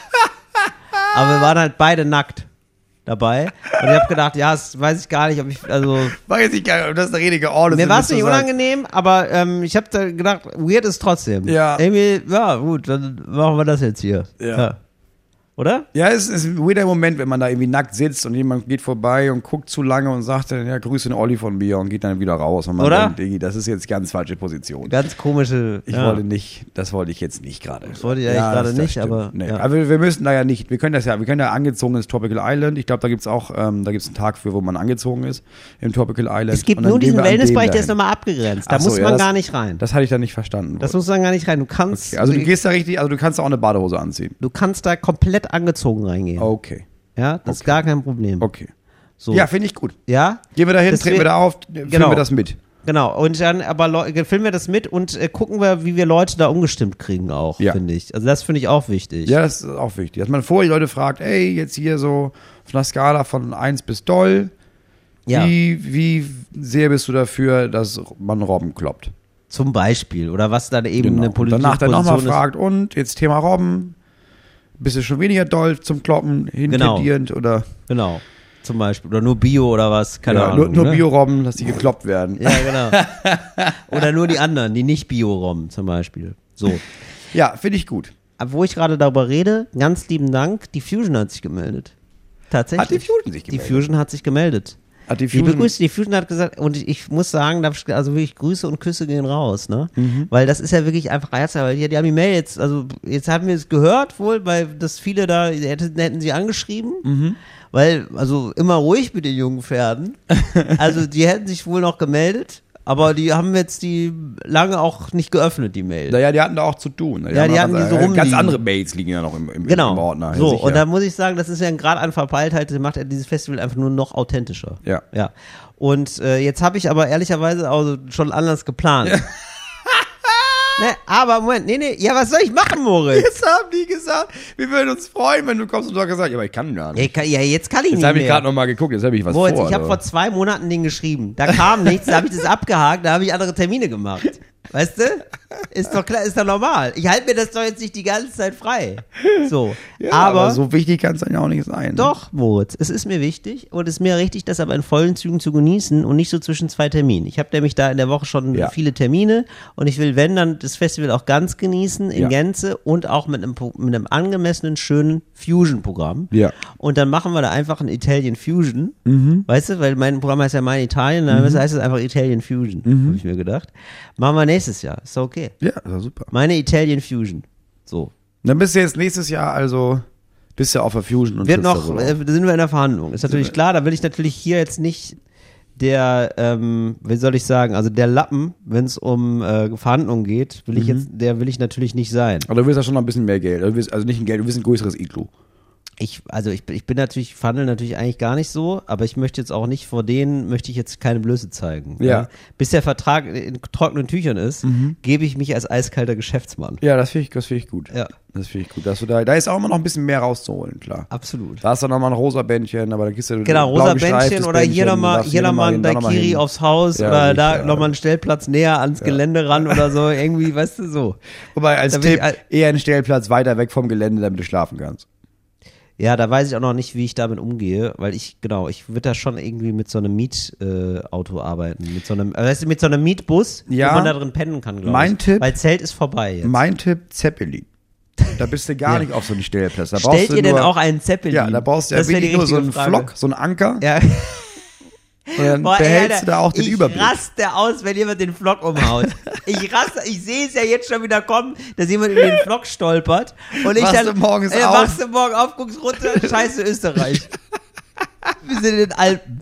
Aber wir waren halt beide nackt dabei. Und ich habe gedacht, ja, das weiß ich gar nicht, ob ich, also... Weiß ich gar nicht, ob das der richtige Ort ist. Mir war es nicht unangenehm, aber ich habe da gedacht, weird ist trotzdem. Ja. Irgendwie, ja, gut, dann machen wir das jetzt hier. Ja. Oder? Ja, es ist ein weirder Moment, wenn man da irgendwie nackt sitzt und jemand geht vorbei und guckt zu lange und sagt dann, ja, grüße den Olli von mir und geht dann wieder raus. Und man denkt, das ist jetzt ganz falsche Position. Ganz komische. Das wollte ich jetzt nicht gerade. Das wollte ich eigentlich gerade nicht, aber. Nee. Ja. Aber wir müssen da ja nicht, wir können ja angezogen ins Tropical Island. Ich glaube, da gibt's auch, einen Tag für, wo man angezogen ist im Tropical Island. Es gibt nur diesen Wellnessbereich, der ist nochmal abgegrenzt. Da muss man gar nicht rein. Das hatte ich da nicht verstanden. Das muss man gar nicht rein. Du kannst. Okay. Also du gehst da richtig, also du kannst da auch eine Badehose anziehen. Du kannst da komplett angezogen reingehen. Okay. Ja, das ist gar kein Problem. Okay. So. Ja, finde ich gut. Ja? Gehen wir da hin, treten wir da auf, filmen wir das mit. Genau, und dann filmen wir das mit und gucken wir, wie wir Leute da umgestimmt kriegen auch, finde ich. Also das finde ich auch wichtig. Ja, das ist auch wichtig. Dass man vorher die Leute fragt, ey, jetzt hier so auf einer Skala von 1 bis doll, wie sehr bist du dafür, dass man Robben kloppt? Zum Beispiel, oder was dann eben eine politische Danach dann Position nochmal fragt, und jetzt Thema Robben, bist du schon weniger doll zum Kloppen hintendierend oder? Genau, zum Beispiel. Oder nur Bio oder was, keine Ahnung. Nur Bio-Robben, dass die gekloppt werden. Ja, genau. Oder nur die anderen, die nicht Bio-Robben zum Beispiel. So. Ja, finde ich gut. Aber wo ich gerade darüber rede, ganz lieben Dank, die Fusion hat sich gemeldet. Tatsächlich. Hat die Fusion sich gemeldet? Die Fusion hat sich gemeldet. Die Fusion hat gesagt, und ich muss sagen, also wirklich Grüße und Küsse gehen raus, ne? Weil das ist ja wirklich einfach herzhaft, weil die haben die Mail jetzt, also jetzt haben wir es gehört wohl, weil das viele da, hätten sie angeschrieben, weil, also immer ruhig mit den jungen Pferden, also die hätten sich wohl noch gemeldet, aber die haben jetzt die lange auch nicht geöffnet, die Mail. Naja, die hatten da auch zu tun. Die hatten die so rumliegen. Ganz andere Mails liegen ja noch im Ordner. So, und da muss ich sagen, das ist ja ein Grad an Verpeiltheit, das macht ja dieses Festival einfach nur noch authentischer. Ja. Und jetzt habe ich aber ehrlicherweise auch schon anders geplant. Ne, aber Moment, ja, was soll ich machen, Moritz? Jetzt haben die gesagt, wir würden uns freuen, wenn du kommst, und du hast gesagt, ja, aber ich kann gar nicht. Jetzt kann ich nicht mehr. Jetzt habe ich gerade nochmal geguckt, jetzt habe ich was Moritz, vor. Ich habe vor 2 Monaten den geschrieben, da kam nichts, da habe ich das abgehakt, da habe ich andere Termine gemacht. Weißt du? Ist doch klar, ist doch normal. Ich halte mir das doch jetzt nicht die ganze Zeit frei. So. Ja, aber so wichtig kann es dann ja auch nicht sein. doch, Moritz, es ist mir wichtig und es ist mir richtig, das aber in vollen Zügen zu genießen und nicht so zwischen zwei Terminen. Ich habe nämlich da in der Woche schon viele Termine und ich will, wenn, dann das Festival auch ganz genießen, in Gänze und auch mit einem angemessenen, schönen Fusion-Programm. Ja. Und dann machen wir da einfach ein Italian Fusion, weißt du, weil mein Programm heißt ja Mein Italien, dann heißt es einfach Italian Fusion, habe ich mir gedacht. Machen wir nächstes Jahr, ist doch okay. Ja, das war super. Meine Italian Fusion, so. Dann bist du jetzt nächstes Jahr bist du auf der Fusion und Wird sitzt noch, da so. sind wir in der Verhandlung. Ist natürlich klar, da will ich natürlich hier jetzt nicht der, wie soll ich sagen, also der Lappen, wenn es um Verhandlungen geht, will ich natürlich nicht sein. Aber du willst ja schon noch ein bisschen mehr Geld. Also nicht ein Geld, du willst ein größeres Iglu. Ich bin natürlich, verhandle natürlich eigentlich gar nicht so, aber ich möchte jetzt auch nicht vor denen, möchte ich jetzt keine Blöße zeigen. Ja. Bis der Vertrag in trockenen Tüchern ist, gebe ich mich als eiskalter Geschäftsmann. Ja, das finde ich gut. Ja. Das finde ich gut. Dass du da ist auch immer noch ein bisschen mehr rauszuholen, klar. Absolut. Da hast du nochmal ein rosa Bändchen, aber dann kriegst du genau, rosa Bändchen oder hier nochmal ein Daiquiri aufs Haus oder da nochmal einen Stellplatz näher ans Gelände ran oder so, irgendwie, weißt du, so. Wobei, als Tipp, eher einen Stellplatz weiter weg vom Gelände, damit du schlafen kannst. Ja, da weiß ich auch noch nicht, wie ich damit umgehe, weil ich würde da schon irgendwie mit so einem Mietauto arbeiten, mit so einem Mietbus, wo man da drin pennen kann, glaube ich. Tipp, weil Zelt ist vorbei jetzt. Mein Tipp, Zeppelin. Da bist du gar nicht auf so einem Stellplatz. Da Stellt ihr denn auch einen Zeppelin? Ja, da brauchst du ja wirklich nur so einen Flock, so einen Anker. Ja. Und dann behältst du da auch den Überblick. Ich raste aus, wenn jemand den Flock umhaut. Ich sehe es ja jetzt schon wieder kommen, dass jemand über den Flock stolpert. Und ich wachst du morgens auf. Wachst du morgen auf, guckst runter, scheiße Österreich. Wir sind in den Alpen.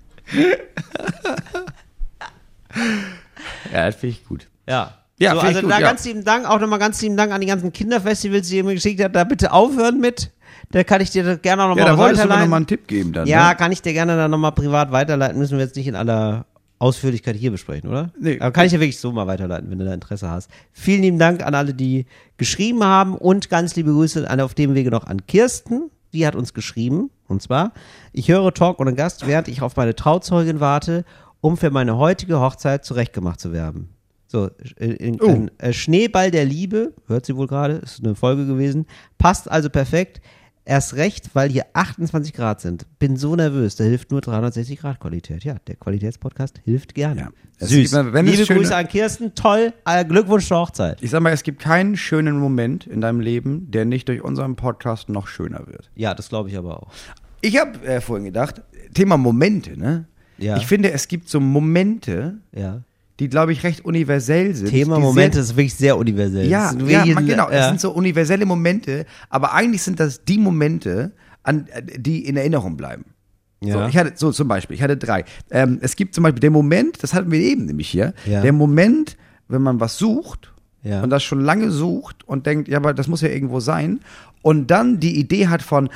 Ja, das finde ich gut. Ja. Ja, so, also gut, da ganz lieben Dank, auch nochmal ganz lieben Dank an die ganzen Kinderfestivals, die ihr mir geschickt habt. Da bitte aufhören mit. Da kann ich dir das gerne noch mal weiterleiten. Ja, da wolltest du mir noch mal einen Tipp geben dann. Ja, ne? Kann ich dir gerne dann nochmal privat weiterleiten. Müssen wir jetzt nicht in aller Ausführlichkeit hier besprechen, oder? Nee. Aber kann ich dir wirklich so mal weiterleiten, wenn du da Interesse hast. Vielen lieben Dank an alle, die geschrieben haben und ganz liebe Grüße auf dem Wege noch an Kirsten. Die hat uns geschrieben. Und zwar, ich höre Talk ohne Gast, während ich auf meine Trauzeugin warte, um für meine heutige Hochzeit zurechtgemacht zu werden. So, ein Schneeball der Liebe, hört sie wohl gerade, ist eine Folge gewesen, passt also perfekt. Erst recht, weil hier 28 Grad sind. Bin so nervös, da hilft nur 360 Grad Qualität. Ja, der Qualitätspodcast hilft gerne. Ja. Süß. Liebe Grüße an Kirsten, toll, Glückwunsch zur Hochzeit. Ich sag mal, es gibt keinen schönen Moment in deinem Leben, der nicht durch unseren Podcast noch schöner wird. Ja, das glaube ich aber auch. Ich habe vorhin gedacht, Thema Momente, ne? Ja. Ich finde, es gibt so Momente, die, glaube ich, recht universell sind. Thema Momente ist wirklich sehr universell. Ja, genau. Es sind so universelle Momente, aber eigentlich sind das die Momente, die in Erinnerung bleiben. Ja. Zum Beispiel, ich hatte 3. Es gibt zum Beispiel den Moment, das hatten wir eben nämlich hier, der Moment, wenn man was sucht und das schon lange sucht und denkt, ja, aber das muss ja irgendwo sein und dann die Idee hat von,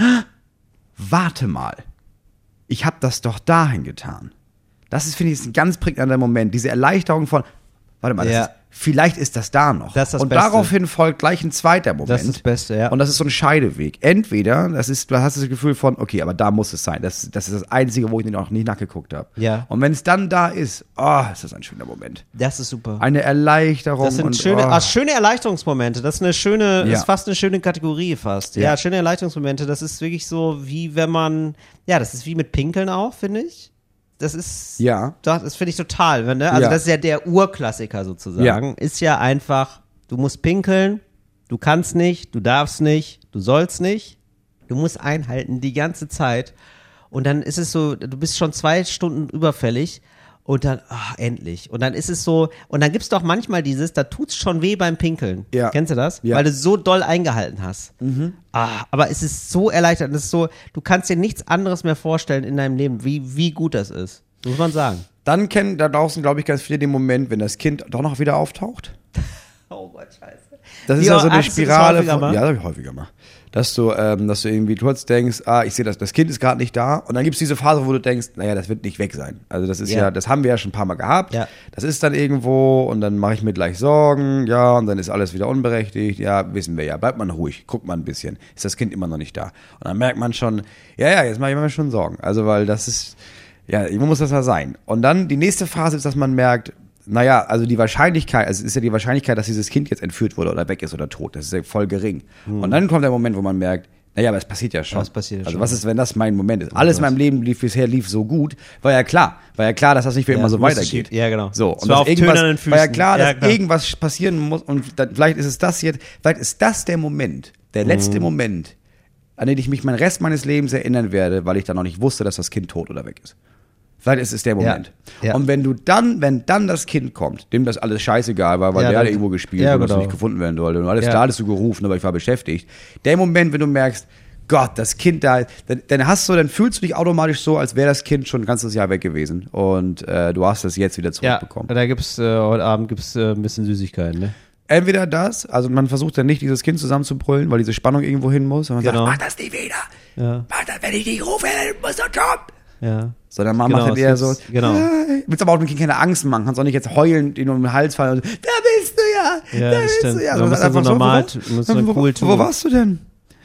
warte mal, ich habe das doch dahin getan. Das ist, finde ich, ein ganz prägnanter Moment. Diese Erleichterung von, warte mal, vielleicht ist das da noch. Das ist das und Beste. Daraufhin folgt gleich ein zweiter Moment. Das ist das Beste, ja. Und das ist so ein Scheideweg. Entweder, da hast du das Gefühl von, okay, aber da muss es sein. Das ist das Einzige, wo ich noch nicht nachgeguckt habe. Ja. Und wenn es dann da ist, ist das ein schöner Moment. Das ist super. Eine Erleichterung. Das sind schöne Erleichterungsmomente. Das ist eine schöne, ist fast eine schöne Kategorie fast. Ja, schöne Erleichterungsmomente. Das ist wirklich so, wie wenn man, das ist wie mit Pinkeln auch, finde ich. Das ist, das finde ich total, ne? Also das ist ja der Urklassiker sozusagen, ist ja einfach, du musst pinkeln, du kannst nicht, du darfst nicht, du sollst nicht, du musst einhalten die ganze Zeit und dann ist es so, du bist schon 2 Stunden überfällig und dann, endlich. Und dann ist es so, und dann gibt's doch manchmal da tut's schon weh beim Pinkeln. Ja. Kennst du das? Ja. Weil du so doll eingehalten hast. Mhm. Aber es ist so erleichternd, es ist so, du kannst dir nichts anderes mehr vorstellen in deinem Leben, wie gut das ist. Muss man sagen. Dann kennen da draußen, glaube ich, ganz viele den Moment, wenn das Kind doch noch wieder auftaucht. Oh Gott, scheiße. Das ist ja so eine Spirale von, das habe ich häufiger mal. Dass du irgendwie kurz denkst, ich sehe das Kind ist gerade nicht da. Und dann gibt es diese Phase, wo du denkst, naja, das wird nicht weg sein. Also das ist das haben wir ja schon ein paar Mal gehabt. Ja. Das ist dann irgendwo und dann mache ich mir gleich Sorgen, und dann ist alles wieder unberechtigt. Ja, wissen wir ja. Bleibt man ruhig, guckt mal ein bisschen. Ist das Kind immer noch nicht da? Und dann merkt man schon, jetzt mache ich mir schon Sorgen. Also weil das ist, irgendwo muss das ja sein. Und dann die nächste Phase ist, dass man merkt, naja, also die Wahrscheinlichkeit, also es ist ja die Wahrscheinlichkeit, dass dieses Kind jetzt entführt wurde oder weg ist oder tot, das ist ja voll gering. Und dann kommt der Moment, wo man merkt, naja, aber es passiert ja schon. Also was ist, wenn das mein Moment ist? Alles in meinem Leben bisher lief so gut, war ja klar, dass das nicht für immer so weitergeht. Ja, genau. So, und dass irgendwas, war ja klar, dass irgendwas passieren muss und dann, vielleicht ist das der Moment, der letzte Moment, an den ich mich meinen Rest meines Lebens erinnern werde, weil ich dann noch nicht wusste, dass das Kind tot oder weg ist. Vielleicht ist es der Moment. Ja. Und wenn dann das Kind kommt, dem das alles scheißegal war, weil der hat irgendwo gespielt und das nicht gefunden werden wollte. Und alles klar, hattest du gerufen, aber ich war beschäftigt. Der Moment, wenn du merkst, Gott, das Kind da, dann fühlst du dich automatisch so, als wäre das Kind schon ein ganzes Jahr weg gewesen. Und du hast das jetzt wieder zurückbekommen. Ja, da gibt's, heute Abend ein bisschen Süßigkeiten, ne? Entweder das, also man versucht dann nicht, dieses Kind zusammenzubrüllen, weil diese Spannung irgendwo hin muss. Und man sagt, mach das nie wieder. Ja. Mach das, wenn ich dich rufe, dann muss er jump. Ja. Sondern man macht dann eher so, willst aber auch dem Kind keine Angst machen, kannst auch nicht jetzt heulen, den um den Hals fallen und, da bist du ja, da bist du ja. Also, einfach so normal, wo warst du denn?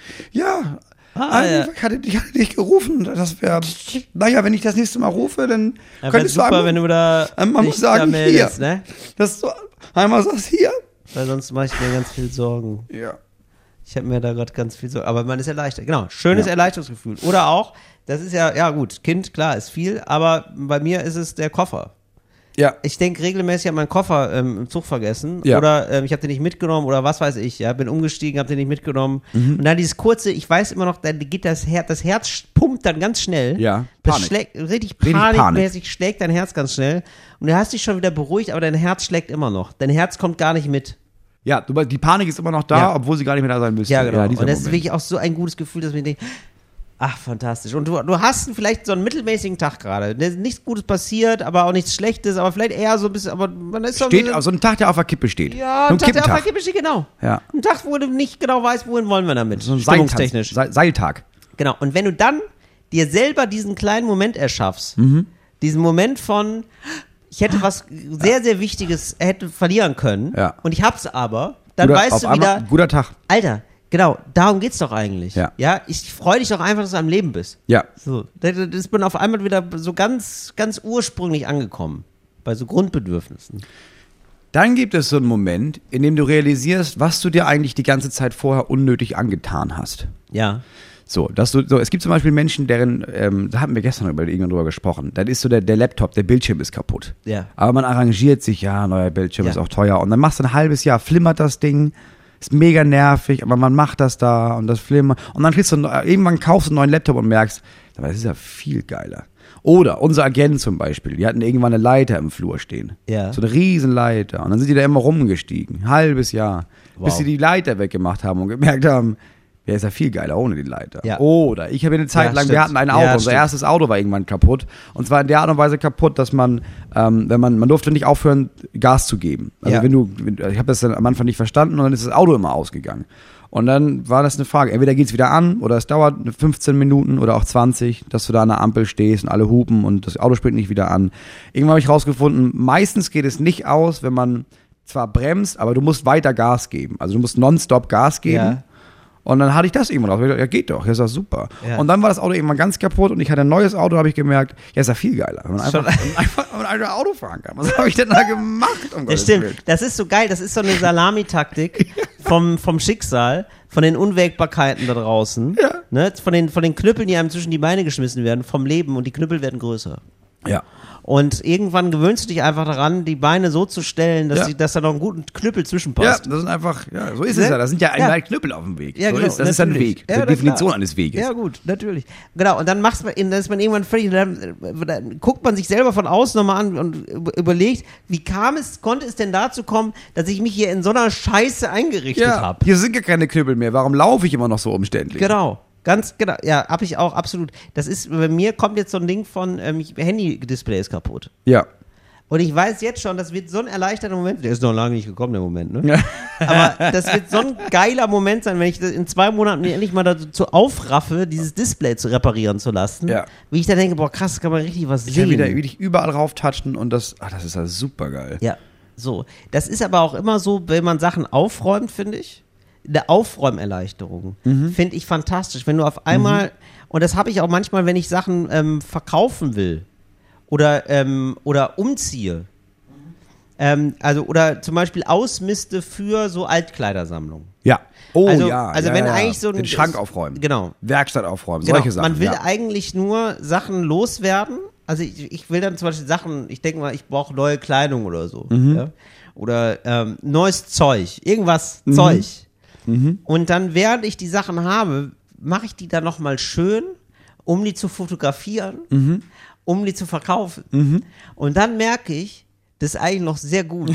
Ja, ich hatte dich gerufen, das wäre, naja, wenn ich das nächste Mal rufe, dann könntest du super, wenn du da man muss sagen, meldest, hier, ne? Dass du einmal sagst, hier. Weil sonst mache ich mir ganz viel Sorgen. Ja. Ich habe mir da gerade ganz viel Sorgen, aber man ist erleichtert. Genau, schönes Erleichterungsgefühl. Oder auch, das ist ja gut, Kind, klar, ist viel, aber bei mir ist es der Koffer. Ja. Ich denke regelmäßig, ich habe meinen Koffer im Zug vergessen oder ich habe den nicht mitgenommen oder was weiß ich, bin umgestiegen, habe den nicht mitgenommen. Und dann dieses kurze, ich weiß immer noch, dann geht das Herz pumpt dann ganz schnell. Ja, Panik. Richtig panikmäßig schlägt dein Herz ganz schnell und du hast dich schon wieder beruhigt, aber dein Herz schlägt immer noch. Dein Herz kommt gar nicht mit. Ja, die Panik ist immer noch da, obwohl sie gar nicht mehr da sein müsste. Ja, genau. Und das ist wirklich auch so ein gutes Gefühl, dass man denkt, ach, fantastisch. Und du hast vielleicht so einen mittelmäßigen Tag gerade. Nichts Gutes passiert, aber auch nichts Schlechtes, aber vielleicht eher so ein bisschen, aber man ist so ein Tag, der auf der Kippe steht. Ja, ein Tag, der auf der Kippe steht, genau. Ja. Ein Tag, wo du nicht genau weißt, wohin wollen wir damit. So ein stimmungstechnisch. Seiltag. Genau. Und wenn du dann dir selber diesen kleinen Moment erschaffst, diesen Moment von, ich hätte was sehr, sehr Wichtiges verlieren können und ich hab's aber, dann weißt du wieder, guter Tag. Alter, genau, darum geht's doch eigentlich. Ja, ich freue dich doch einfach, dass du am Leben bist. Ja. So, da ist man auf einmal wieder so ganz, ganz ursprünglich angekommen. Bei so Grundbedürfnissen. Dann gibt es so einen Moment, in dem du realisierst, was du dir eigentlich die ganze Zeit vorher unnötig angetan hast. Ja. Es gibt zum Beispiel Menschen, deren, da hatten wir gestern irgendwann drüber gesprochen, dann ist so der Laptop, der Bildschirm ist kaputt. Ja. Aber man arrangiert sich, neuer Bildschirm ist auch teuer. Und dann machst du ein halbes Jahr, flimmert das Ding, ist mega nervig, aber man macht das da und das flimmert. Und dann irgendwann kaufst du einen neuen Laptop und merkst, das ist ja viel geiler. Oder unser Agent zum Beispiel, die hatten irgendwann eine Leiter im Flur stehen. Ja. So eine riesen Leiter. Und dann sind die da immer rumgestiegen, ein halbes Jahr, bis sie die Leiter weggemacht haben und gemerkt haben, der ist ja viel geiler ohne die Leiter. Ja. Oder ich habe eine Zeit lang, wir hatten ein Auto, unser erstes Auto war irgendwann kaputt. Und zwar in der Art und Weise kaputt, dass man durfte nicht aufhören, Gas zu geben. Also ich habe das dann am Anfang nicht verstanden und dann ist das Auto immer ausgegangen. Und dann war das eine Frage, entweder geht's wieder an oder es dauert 15 Minuten oder auch 20, dass du da an der Ampel stehst und alle hupen und das Auto springt nicht wieder an. Irgendwann habe ich rausgefunden, meistens geht es nicht aus, wenn man zwar bremst, aber du musst weiter Gas geben. Also du musst nonstop Gas geben. Ja. Und dann hatte ich das irgendwann auch. Ja, geht doch, das ist doch super. Ja. Und dann war das Auto irgendwann ganz kaputt und ich hatte ein neues Auto, habe ich gemerkt, ist ja viel geiler. Wenn man einfach Auto fahren kann. Was habe ich denn da gemacht? Das stimmt, das ist so geil, das ist so eine Salamitaktik vom Schicksal, von den Unwägbarkeiten da draußen, ne? von den Knüppeln, die einem zwischen die Beine geschmissen werden, vom Leben und die Knüppel werden größer. Ja. Und irgendwann gewöhnst du dich einfach daran, die Beine so zu stellen, dass da noch einen guten Knüppel zwischenpasst. Ja, das sind einfach, so ist es ja. Da sind ja einmal Knüppel auf dem Weg. Ja, so genau, das ist ein Weg. Die Definition eines Weges. Ja, gut, natürlich. Genau, und dann dann ist man irgendwann völlig, dann guckt man sich selber von außen nochmal an und überlegt, konnte es denn dazu kommen, dass ich mich hier in so einer Scheiße eingerichtet habe? Hier sind gar keine Knüppel mehr. Warum laufe ich immer noch so umständlich? Genau. Ganz genau, ja, hab ich auch, absolut. Das ist, bei mir kommt jetzt so ein Ding von, Handy-Display ist kaputt. Ja. Und ich weiß jetzt schon, das wird so ein erleichterter Moment, der ist noch lange nicht gekommen, der Moment, ne? Ja. Aber das wird so ein geiler Moment sein, wenn ich das in 2 Monaten endlich mal dazu aufraffe, dieses Display zu reparieren zu lassen. Ja. Wie ich dann denke, boah, krass, kann man richtig was sehen. Ich kann wieder überall rauftatschen und das ist ja super geil. Ja, so. Das ist aber auch immer so, wenn man Sachen aufräumt, finde ich. Eine Aufräumerleichterung finde ich fantastisch. Wenn du auf einmal, und das habe ich auch manchmal, wenn ich Sachen verkaufen will oder umziehe, Also, oder zum Beispiel Ausmiste für so Altkleidersammlungen. Ja. Oh Also ja. wenn eigentlich so den Schrank aufräumen. Genau. Werkstatt aufräumen. Genau. Solche Sachen. Man will eigentlich nur Sachen loswerden. Also ich will dann zum Beispiel Sachen, ich denke mal, ich brauche neue Kleidung oder so. Ja? Oder neues Zeug. Irgendwas Zeug. Und dann, während ich die Sachen habe, mache ich die dann nochmal schön, um die zu fotografieren, um die zu verkaufen. Und dann merke ich, das ist eigentlich noch sehr gut.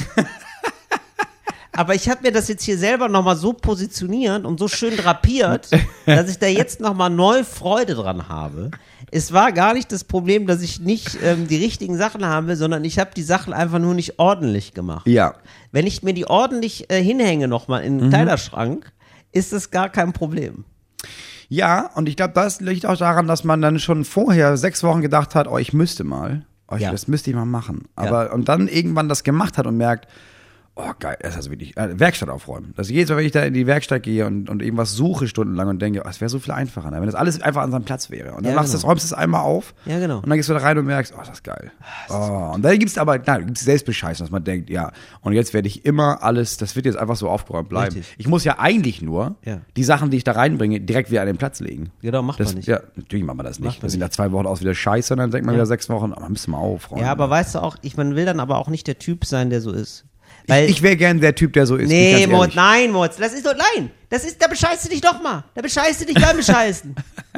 Aber ich habe mir das jetzt hier selber nochmal so positioniert und so schön drapiert, dass ich da jetzt nochmal neu Freude dran habe. Es war gar nicht das Problem, dass ich nicht die richtigen Sachen habe, sondern ich habe die Sachen einfach nur nicht ordentlich gemacht. Ja. Wenn ich mir die ordentlich hinhänge nochmal in den Kleiderschrank, ist das gar kein Problem. Ja, und ich glaube, das liegt auch daran, dass man dann schon vorher 6 Wochen gedacht hat, ich müsste mal. Das müsste ich mal machen. Aber und dann irgendwann das gemacht hat und merkt, geil, das ist also wirklich, Werkstatt aufräumen. Das jedes Mal, wenn ich da in die Werkstatt gehe und irgendwas suche stundenlang und denke, es wäre so viel einfacher, ne? Wenn das alles einfach an seinem Platz wäre. Und dann räumst du es einmal auf und dann gehst du da rein und merkst, das ist geil. Und dann gibt es Selbstbescheißen, dass man denkt, und jetzt werde ich immer alles, das wird jetzt einfach so aufgeräumt bleiben. Richtig. Ich muss ja eigentlich nur die Sachen, die ich da reinbringe, direkt wieder an den Platz legen. Genau, macht man nicht. Ja, natürlich macht man das nicht. Das sind nach 2 Wochen aus wieder scheiße und dann denkt man wieder 6 Wochen, man müsste mal aufräumen. Ja, aber weißt du auch, man will dann aber auch nicht der Typ sein, der so ist. Weil, ich wäre gern der Typ, der so ist. Nee, Moritz, das ist da bescheißt du dich doch mal. Da bescheißt du dich beim Bescheißen.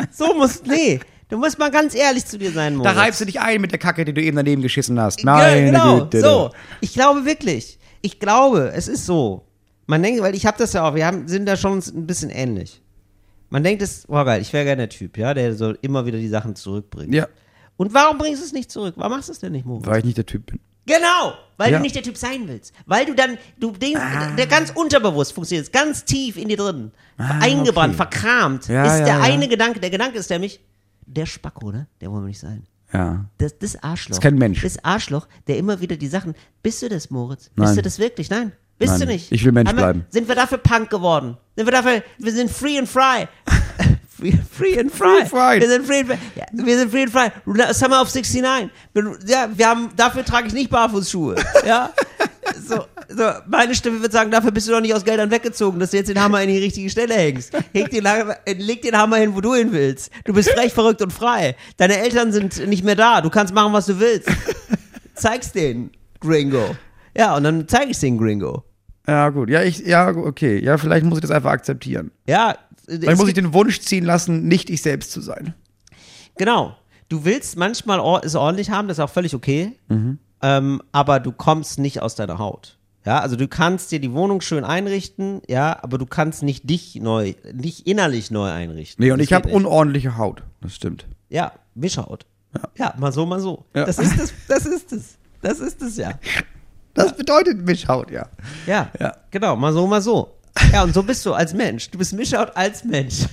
Du musst mal ganz ehrlich zu dir sein, Moritz. Da reibst du dich ein mit der Kacke, die du eben daneben geschissen hast. Nein, genau, so. Ich glaube wirklich, es ist so. Man denkt, weil ich habe das ja auch, sind da schon ein bisschen ähnlich. Man denkt, geil, ich wäre gerne der Typ, der so immer wieder die Sachen zurückbringt. Ja. Und warum bringst du es nicht zurück? Warum machst du es denn nicht, Moritz? Weil ich nicht der Typ bin. Genau, weil du nicht der Typ sein willst. Weil der ganz unterbewusst funktioniert, ganz tief in dir drin, eingebrannt, verkramt, ist der eine Gedanke. Der Gedanke ist nämlich, der Spacko, ne? Der wollen wir nicht sein. Ja. Das Arschloch. Das ist kein Mensch. Das Arschloch, der immer wieder die Sachen, bist du das, Moritz? Nein. Bist du das wirklich? Nein, bist du nicht. Ich will Mensch bleiben. Sind wir dafür Punk geworden? Wir sind free and fry. Free and fry. Wir sind free and fry. Ja, wir sind free and fry. Summer of 69. Dafür trage ich nicht Barfußschuhe. Ja. So, meine Stimme wird sagen, dafür bist du doch nicht aus Geldern weggezogen, dass du jetzt den Hammer in die richtige Stelle hängst. Leg den Hammer hin, wo du hin willst. Du bist frech, verrückt und frei. Deine Eltern sind nicht mehr da. Du kannst machen, was du willst. Zeig's denen, Gringo. Ja, und dann zeige ich den Gringo. Ja, gut. Okay. Ja, vielleicht muss ich das einfach akzeptieren. Ja. Vielleicht muss ich den Wunsch ziehen lassen, nicht ich selbst zu sein. Genau. Du willst manchmal es ordentlich haben, das ist auch völlig okay. Aber du kommst nicht aus deiner Haut. Ja, also du kannst dir die Wohnung schön einrichten, aber du kannst nicht innerlich neu einrichten. Nee, und ich habe unordentliche Haut. Das stimmt. Ja, Mischhaut. Ja, mal so, mal so. Ja. Das ist es, ja. Das bedeutet Mischhaut, ja. Ja, genau, mal so, mal so. Ja, und so bist du als Mensch. Du bist Mischhaut als Mensch.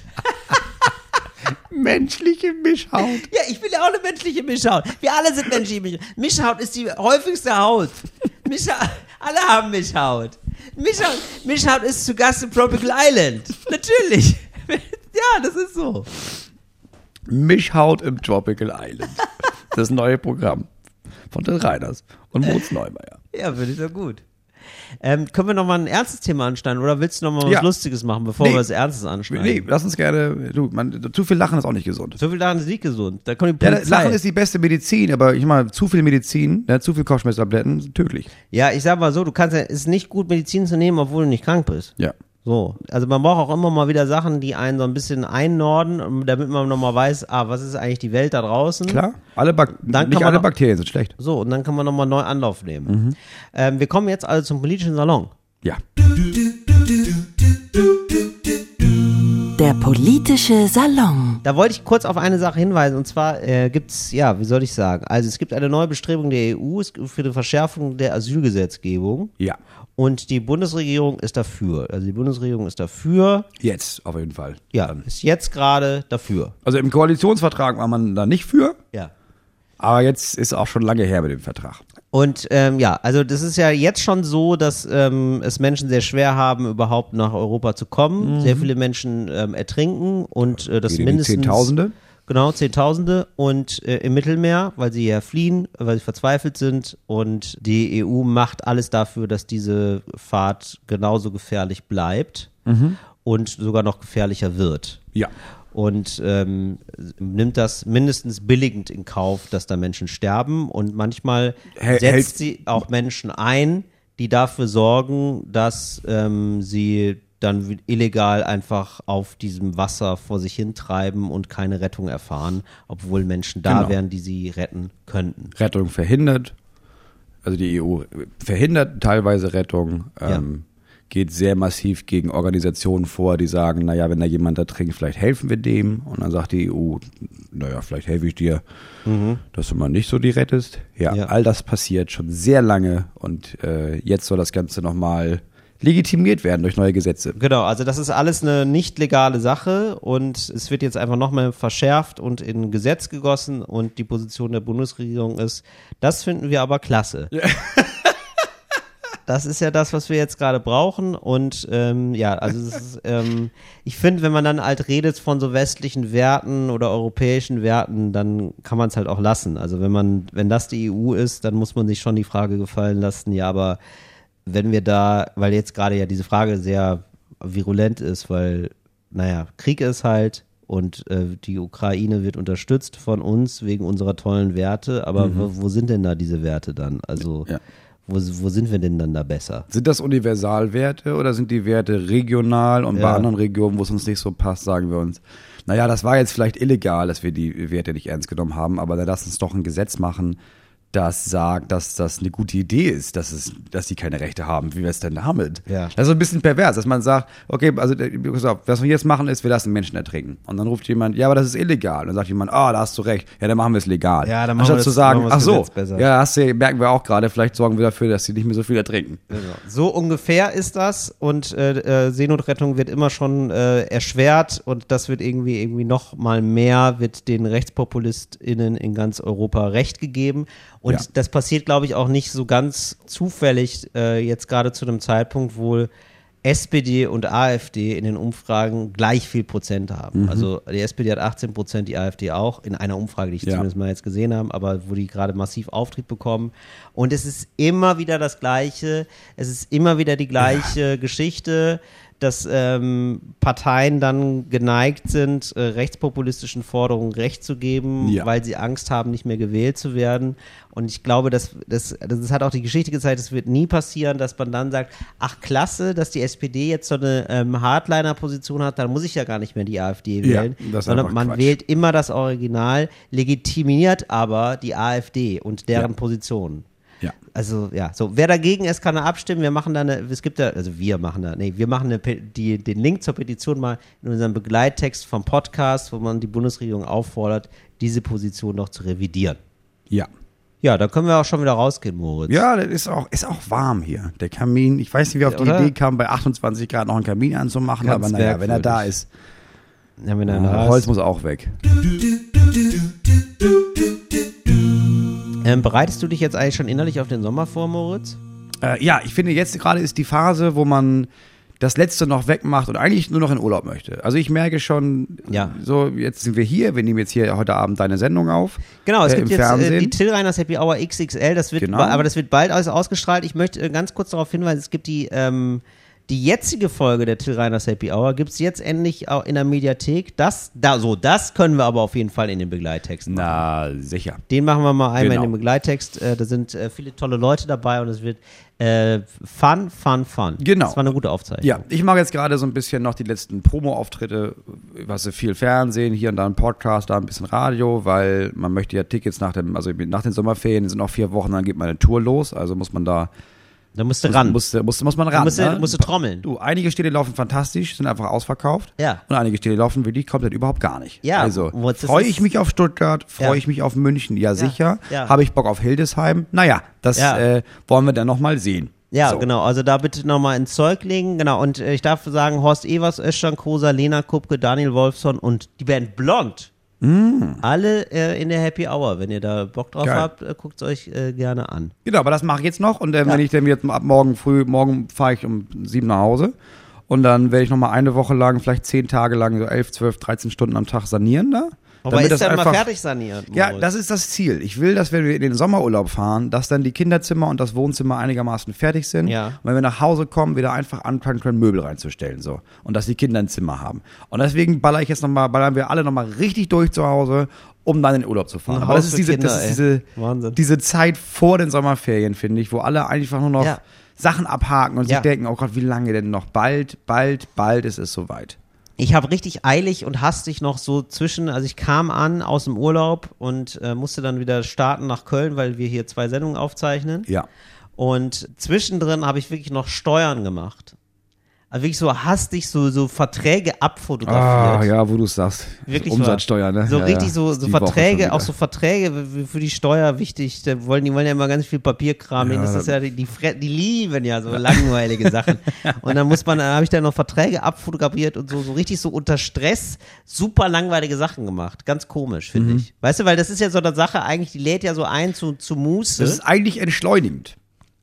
Menschliche Mischhaut. Ja, ich bin ja auch eine menschliche Mischhaut. Wir alle sind menschliche Mischhaut. Mischhaut ist die häufigste Haut. Alle haben Mischhaut. Mischhaut ist zu Gast im Tropical Island. Natürlich. Ja, das ist so. Mischhaut im Tropical Island. Das neue Programm von Till Reiners und Moritz Neumeier. Ja, finde ich doch gut. Können wir nochmal ein ernstes Thema anschneiden oder willst du nochmal was Lustiges machen, bevor wir was Ernstes anschneiden? Nee, lass uns gerne, zu viel Lachen ist auch nicht gesund. Zu viel Lachen ist nicht gesund. Da kommt die Polizei. Lachen ist die beste Medizin, aber zu viel Medizin, zu viel Kopfschmerztabletten sind tödlich. Ja, ich sag mal so, es ist nicht gut, Medizin zu nehmen, obwohl du nicht krank bist. Ja. So, also man braucht auch immer mal wieder Sachen, die einen so ein bisschen einnorden, damit man nochmal weiß, was ist eigentlich die Welt da draußen. Klar, alle Bakterien sind schlecht. So, und dann kann man nochmal neu Anlauf nehmen. Wir kommen jetzt also zum politischen Salon. Ja. Der politische Salon. Da wollte ich kurz auf eine Sache hinweisen, und zwar gibt's, wie soll ich sagen, also es gibt eine neue Bestrebung der EU für die Verschärfung der Asylgesetzgebung. Ja. Und die Bundesregierung ist dafür. Also die Bundesregierung ist dafür. Jetzt, auf jeden Fall. Ja, ist jetzt gerade dafür. Also im Koalitionsvertrag war man da nicht für. Ja. Aber jetzt ist auch schon lange her mit dem Vertrag. Und also das ist ja jetzt schon so, dass es Menschen sehr schwer haben, überhaupt nach Europa zu kommen. Sehr viele Menschen ertrinken und das mindestens... Zehntausende? Genau, Zehntausende und im Mittelmeer, weil sie ja fliehen, weil sie verzweifelt sind und die EU macht alles dafür, dass diese Fahrt genauso gefährlich bleibt und sogar noch gefährlicher wird. Ja. Und nimmt das mindestens billigend in Kauf, dass da Menschen sterben und manchmal setzt sie auch Menschen ein, die dafür sorgen, dass sie dann illegal einfach auf diesem Wasser vor sich hintreiben und keine Rettung erfahren, obwohl Menschen da wären, die sie retten könnten. Rettung verhindert, also die EU verhindert teilweise Rettung, geht sehr massiv gegen Organisationen vor, die sagen, naja, wenn da jemand ertrinkt, vielleicht helfen wir dem. Und dann sagt die EU, naja, vielleicht helfe ich dir, dass du mal nicht so die rettest. Ja, all das passiert schon sehr lange und jetzt soll das Ganze nochmal legitimiert werden durch neue Gesetze. Genau, also das ist alles eine nicht legale Sache und es wird jetzt einfach nochmal verschärft und in Gesetz gegossen und die Position der Bundesregierung ist, das finden wir aber klasse. Ja. Das ist ja das, was wir jetzt gerade brauchen und also es ist, ich finde, wenn man dann halt redet von so westlichen Werten oder europäischen Werten, dann kann man es halt auch lassen. Also wenn das die EU ist, dann muss man sich schon die Frage gefallen lassen, ja, aber wenn wir da, weil jetzt gerade ja diese Frage sehr virulent ist, weil, Krieg ist halt und die Ukraine wird unterstützt von uns wegen unserer tollen Werte, aber wo sind denn da diese Werte dann? Also wo sind wir denn dann da besser? Sind das Universalwerte oder sind die Werte regional und bei anderen Regionen, wo es uns nicht so passt, sagen wir uns, naja, das war jetzt vielleicht illegal, dass wir die Werte nicht ernst genommen haben, aber dann lass uns doch ein Gesetz machen, das sagt, dass das eine gute Idee ist, dass die keine Rechte haben. Wie wäre es denn damit? Ja. Das ist so ein bisschen pervers, dass man sagt, okay, also was wir jetzt machen ist, wir lassen Menschen ertrinken. Und dann ruft jemand, ja, aber das ist illegal. Und dann sagt jemand, da hast du recht. Ja, dann machen wir es legal. Ja, dann machen wir zu sagen, ach so, besser. ja, merken wir auch gerade, vielleicht sorgen wir dafür, dass sie nicht mehr so viel ertrinken. Genau. So ungefähr ist das und Seenotrettung wird immer schon erschwert und das wird irgendwie noch mal mehr, wird den RechtspopulistInnen in ganz Europa Recht gegeben. Und das passiert, glaube ich, auch nicht so ganz zufällig jetzt gerade zu einem Zeitpunkt, wo SPD und AfD in den Umfragen gleich viel Prozent haben. Also die SPD hat 18%, die AfD auch, in einer Umfrage, die ich zumindest mal jetzt gesehen habe, aber wo die gerade massiv Auftrieb bekommen. Und es ist immer wieder das Gleiche, es ist immer wieder die gleiche Geschichte, dass Parteien dann geneigt sind, rechtspopulistischen Forderungen Recht zu geben, weil sie Angst haben, nicht mehr gewählt zu werden. Und ich glaube, das hat auch die Geschichte gezeigt, es wird nie passieren, dass man dann sagt, ach klasse, dass die SPD jetzt so eine Hardliner-Position hat, dann muss ich ja gar nicht mehr die AfD wählen. Sondern man wählt immer das Original, legitimiert aber die AfD und deren Positionen. Ja. Also so, wer dagegen ist, kann da abstimmen. Wir machen den Link zur Petition mal in unserem Begleittext vom Podcast, wo man die Bundesregierung auffordert, diese Position noch zu revidieren. Ja. Ja, da können wir auch schon wieder rausgehen, Moritz. Ja, das ist auch warm hier. Der Kamin, ich weiß nicht, wie auf die Idee kam, bei 28 Grad noch einen Kamin anzumachen, Ganz aber naja, wenn er da ist, Holz muss auch weg. Bereitest du dich jetzt eigentlich schon innerlich auf den Sommer vor, Moritz? Ja, ich finde, jetzt gerade ist die Phase, wo man das Letzte noch wegmacht und eigentlich nur noch in Urlaub möchte. Also ich merke schon, so jetzt sind wir hier, wir nehmen jetzt hier heute Abend deine Sendung auf. Genau, es gibt jetzt die Till Reiners Happy Hour XXL, aber das wird bald alles ausgestrahlt. Ich möchte ganz kurz darauf hinweisen, es gibt die jetzige Folge der Till Reiners Happy Hour gibt es jetzt endlich auch in der Mediathek. Das können wir aber auf jeden Fall in den Begleittext machen. Na, sicher. Den machen wir mal einmal in den Begleittext. Da sind viele tolle Leute dabei und es wird fun. Genau. Das war eine gute Aufzeichnung. Ja, ich mache jetzt gerade so ein bisschen noch die letzten Promo-Auftritte, viel Fernsehen, hier und da ein Podcast, da ein bisschen Radio, weil man möchte ja Tickets nach den Sommerferien, sind noch 4 Wochen, dann geht meine Tour los, also muss man da musst du ran. Muss man ran. Musst du trommeln. Du, einige Städte laufen fantastisch, sind einfach ausverkauft. Ja. Und einige Städte laufen wirklich komplett überhaupt gar nicht. Ja. Also, freue ich mich auf Stuttgart, freue ich mich auf München, ja sicher. Ja. Habe ich Bock auf Hildesheim? Naja, das wollen wir dann nochmal sehen. Ja, so. Genau, also da bitte nochmal ins Zeug legen, genau, und ich darf sagen, Horst Evers, Özcan Kosa, Lena Kupke, Daniel Wolfson und die Band Blond. Alle in der Happy Hour. Wenn ihr da Bock drauf habt, guckt es euch gerne an. Genau, aber das mache ich jetzt noch und wenn ich dann jetzt ab morgen fahre ich um 7 nach Hause und dann werde ich nochmal eine Woche lang, vielleicht 10 Tage lang, so 11, 12, 13 Stunden am Tag sanieren da. Aber ist dann mal fertig saniert? Ja, das ist das Ziel. Ich will, dass wenn wir in den Sommerurlaub fahren, dass dann die Kinderzimmer und das Wohnzimmer einigermaßen fertig sind. Ja. Und wenn wir nach Hause kommen, wieder einfach anfangen können, Möbel reinzustellen. So. Und dass die Kinder ein Zimmer haben. Und deswegen ballern wir alle nochmal richtig durch zu Hause, um dann in den Urlaub zu fahren. Aber das ist diese Zeit vor den Sommerferien, finde ich, wo alle einfach nur noch Sachen abhaken und sich denken, oh Gott, wie lange denn noch? Bald ist es soweit. Ich habe richtig eilig und hastig noch so also ich kam an aus dem Urlaub und musste dann wieder starten nach Köln, weil wir hier 2 Sendungen aufzeichnen. Ja. Und zwischendrin habe ich wirklich noch Steuern gemacht. Also wirklich so hastig so Verträge abfotografiert. Ah, ja, wo du es sagst. Wirklich Umsatzsteuer, ne? So richtig so Verträge, auch so Verträge für die Steuer wichtig. Die wollen ja immer ganz viel Papierkram hin. Das ist ja, die lieben ja so langweilige Sachen. Und dann habe ich dann noch Verträge abfotografiert und so richtig so unter Stress super langweilige Sachen gemacht. Ganz komisch, finde ich. Weißt du, weil das ist ja so eine Sache eigentlich, die lädt ja so ein zu Muße. Das ist eigentlich entschleunigend.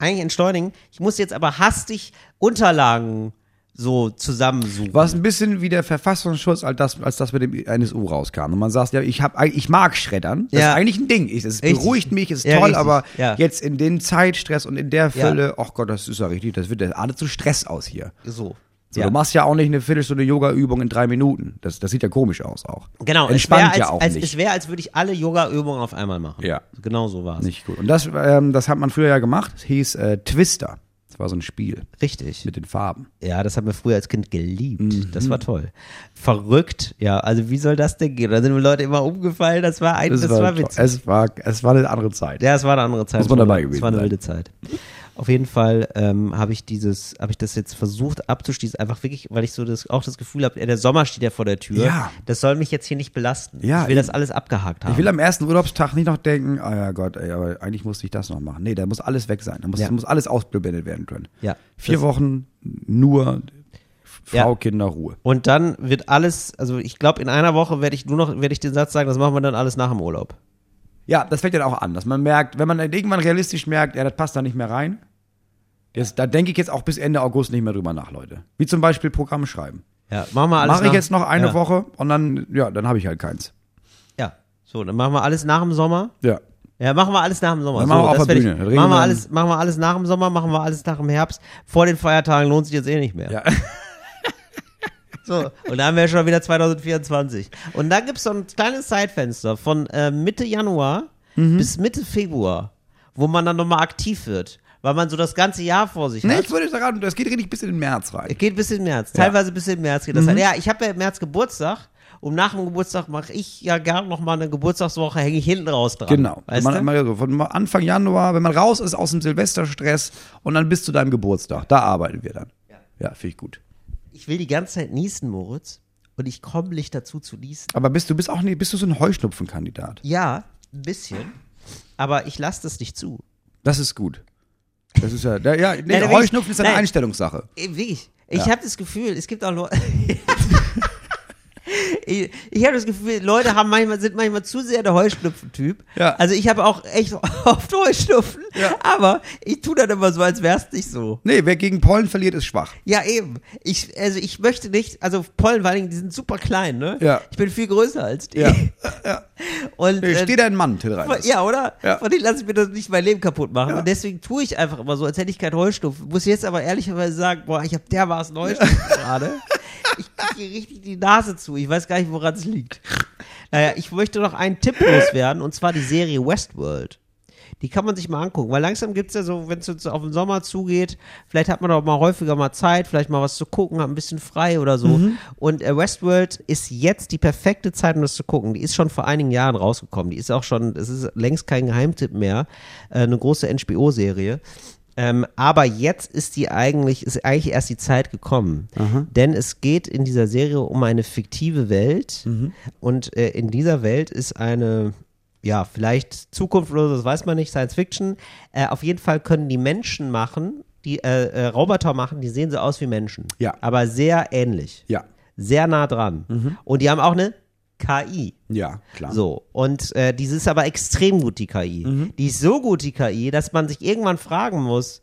Ich muss jetzt aber hastig Unterlagen so zusammensuchen. War es ein bisschen wie der Verfassungsschutz, als das mit dem NSU rauskam. Und man sagt, ja, ich mag Schreddern. Das ist eigentlich ein Ding. Es beruhigt mich, ist toll, richtig. Aber jetzt in den Zeitstress und in der Fülle, ach Gott, das ist ja richtig, das wird ja alles zu Stress aus hier. So. Du machst ja auch nicht eine Viertelstunde Yoga-Übung in 3 Minuten. Das sieht ja komisch aus auch. Genau. Entspannt ja auch nicht. Es wäre, als würde ich alle Yoga-Übungen auf einmal machen. Ja. Genau so war es. Nicht gut. Und das hat man früher ja gemacht. Das hieß Twister. Das war so ein Spiel. Richtig. Mit den Farben. Ja, das haben wir früher als Kind geliebt. Das war toll. Verrückt. Ja, also wie soll das denn gehen? Da sind mir Leute immer umgefallen. Das war witzig. Es war eine andere Zeit. Ja, es war eine andere Zeit. Muss man dabei gewesen sein. Es war eine wilde Zeit. Auf jeden Fall habe ich das jetzt versucht abzuschließen, einfach wirklich, weil ich auch das Gefühl habe, der Sommer steht ja vor der Tür. Ja. Das soll mich jetzt hier nicht belasten. Ja, ich will das alles abgehakt haben. Ich will am ersten Urlaubstag nicht noch denken, oh ja Gott, ey, aber eigentlich musste ich das noch machen. Nee, da muss alles weg sein. Da muss alles ausgeblendet werden können. Ja. 4 Wochen nur Frau, Kinder, Ruhe. Und dann wird alles, also ich glaube, in einer Woche werde ich den Satz sagen, das machen wir dann alles nach dem Urlaub. Ja, das fängt ja auch an, dass man merkt, wenn man dann irgendwann realistisch merkt, ja, das passt da nicht mehr rein. Da denke ich jetzt auch bis Ende August nicht mehr drüber nach, Leute. Wie zum Beispiel Programm schreiben. Ja, machen wir alles. Mache ich jetzt noch eine Woche und dann habe ich halt keins. Ja, so, dann machen wir alles nach dem Sommer. Ja. Ja, machen wir alles nach dem Sommer. Dann machen wir auf der Bühne. Machen wir alles nach dem Sommer, machen wir alles nach dem Herbst. Vor den Feiertagen lohnt sich jetzt eh nicht mehr. Ja. So, und dann haben wir schon wieder 2024. Und dann gibt es so ein kleines Zeitfenster von Mitte Januar bis Mitte Februar, wo man dann nochmal aktiv wird. Weil man so das ganze Jahr vor sich hat. Nee, ich würde sagen, das geht richtig bis in den März rein. Es geht bis in den März. Teilweise bis in den März geht das halt. Ja, ich habe ja im März Geburtstag. Und nach dem Geburtstag mache ich ja gerne nochmal eine Geburtstagswoche, hänge ich hinten raus dran. Genau. Von Anfang Januar, wenn man raus ist aus dem Silvesterstress und dann bis zu deinem Geburtstag. Da arbeiten wir dann. Ja, finde ich gut. Ich will die ganze Zeit niesen, Moritz. Und ich komme nicht dazu zu niesen. Aber bist du so ein Heuschnupfenkandidat? Ja, ein bisschen. Aber ich lasse das nicht zu. Das ist gut. Das ist Heuschnupfen ist eine Einstellungssache. Wirklich. Ich habe das Gefühl, es gibt auch Leute. Ich habe das Gefühl, Leute sind manchmal zu sehr der Heuschnupfen-Typ. Ja. Also ich habe auch echt oft Heuschnupfen, aber ich tue dann immer so, als wäre es nicht so. Nee, wer gegen Pollen verliert, ist schwach. Ja, eben. Ich möchte nicht, also Pollen, vor allem, die sind super klein, ne? Ja. Ich bin viel größer als die. Ja. Und steht da ein Mann, Till Reiners. Ja, oder? Ja. Von denen lasse ich mir das nicht mein Leben kaputt machen. Ja. Und deswegen tue ich einfach immer so, als hätte ich keinen Heuschnupfen. Muss jetzt aber ehrlicherweise sagen, boah, ich habe dermaßen Heuschnupfen gerade. Ich kriege hier richtig die Nase zu. Ich weiß gar nicht, woran es liegt. Naja, ich möchte noch einen Tipp loswerden, und zwar die Serie Westworld. Die kann man sich mal angucken, weil langsam gibt es ja so, wenn es jetzt auf den Sommer zugeht, vielleicht hat man auch mal häufiger mal Zeit, vielleicht mal was zu gucken, hat ein bisschen frei oder so. Und Westworld ist jetzt die perfekte Zeit, um das zu gucken. Die ist schon vor einigen Jahren rausgekommen. Die ist auch schon, es ist längst kein Geheimtipp mehr, eine große HBO-Serie. Aber jetzt ist eigentlich erst die Zeit gekommen. Denn es geht in dieser Serie um eine fiktive Welt und in dieser Welt ist eine, ja, vielleicht zukunftslose, das weiß man nicht, Science Fiction. Auf jeden Fall können die Menschen machen, die Roboter machen, die sehen so aus wie Menschen. Ja. Aber sehr ähnlich. Ja. Sehr nah dran. Und die haben auch eine KI. Ja, klar. So, und diese ist aber extrem gut, die KI. Die ist so gut, die KI, dass man sich irgendwann fragen muss,